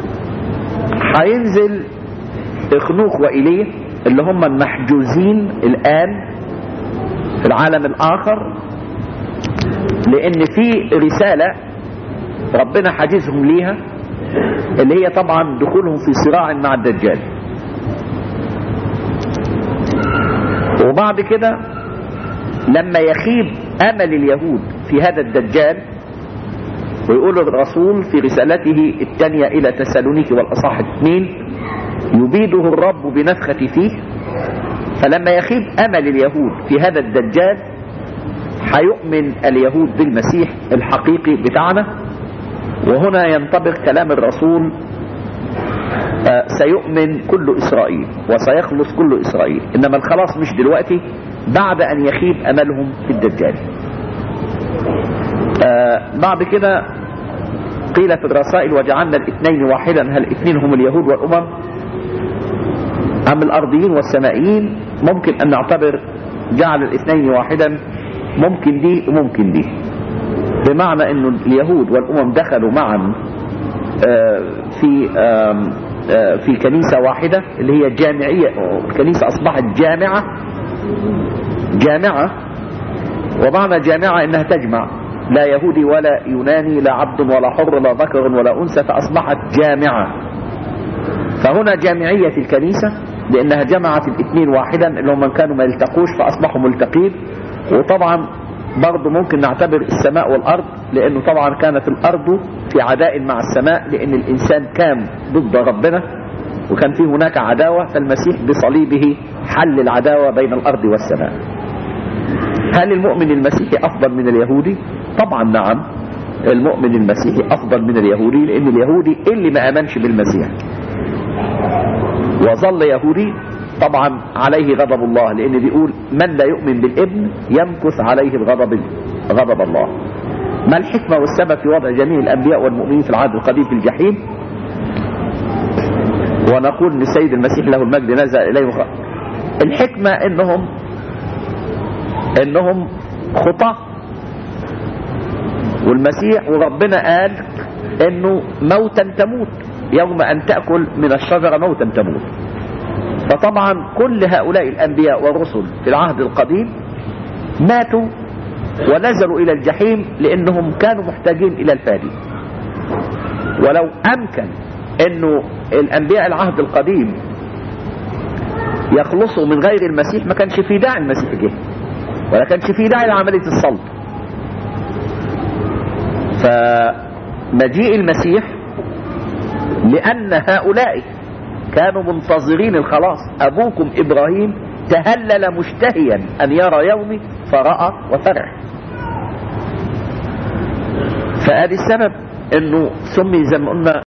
هينزل اخنوخ وإيليا اللي هم المحجوزين الآن في العالم الآخر، لأن في رسالة ربنا حاجزهم ليها اللي هي طبعا دخولهم في صراع مع الدجال. وبعد كده لما يخيب أمل اليهود في هذا الدجال، ويقول الرسول في رسالته الثانية إلى تسالونيكي والأصحاح 2 يبيده الرب بنفخة فيه، فلما يخيب أمل اليهود في هذا الدجال هيؤمن اليهود بالمسيح الحقيقي بتاعنا. وهنا ينطبق كلام الرسول سيؤمن كل إسرائيل وسيخلص كل إسرائيل، إنما الخلاص مش دلوقتي، بعد أن يخيب أملهم في الدجال. بعد كده قيل في الرسائل وجعلنا الاثنين واحدا، هل الاثنين هم اليهود والأمم أم الأرضيين والسمائيين؟ ممكن أن نعتبر جعل الاثنين واحدا ممكن دي وممكن دي، بمعنى أن اليهود والأمم دخلوا معا في كنيسة واحدة اللي هي جامعية. الكنيسة أصبحت جامعة، ومعنى جامعة إنها تجمع لا يهودي ولا يوناني، لا عبد ولا حر، لا ذكر ولا أنثى، فأصبحت جامعة. فهنا جامعية الكنيسة لأنها جمعت الاثنين واحدا اللي هم من كانوا ما يلتقوش فأصبحوا ملتقين. وطبعا برضو ممكن نعتبر السماء والأرض، لأنه طبعا كانت الأرض في عداء مع السماء، لأن الإنسان كان ضد ربنا وكان فيه هناك عداوة، فالمسيح بصليبه حل العداوة بين الأرض والسماء. هل المؤمن المسيحي أفضل من اليهودي؟ طبعا نعم، المؤمن المسيحي أفضل من اليهودي، لأن اليهودي اللي ما آمنش بالمسيح وظل يهودي طبعا عليه غضب الله، لأن بيقول من لا يؤمن بالابن يمكث عليه غضب الله. ما الحكمة والسبب في وضع جميع الأنبياء والمؤمنين في العهد القديم في الجحيم؟ ونقول ان السيد المسيح له المجد نزل اليهم. الحكمة انهم خطاة، والمسيح وربنا قال انه موتا تموت، يوم ان تأكل من الشجرة موتا تموت. فطبعا كل هؤلاء الانبياء والرسل في العهد القديم ماتوا ونزلوا الى الجحيم لانهم كانوا محتاجين الى الفادي. ولو امكن انه الانبياء العهد القديم يخلصوا من غير المسيح ما كانش في داعي المسيح جه، ولا كانش في داعي لعملية الصلب. فمجيء المسيح لأن هؤلاء كانوا منتظرين الخلاص. أبوكم إبراهيم تهلل مشتهيا أن يرى يومي فرأى وفرح. فهذا السبب أنه سمي زي ما قلنا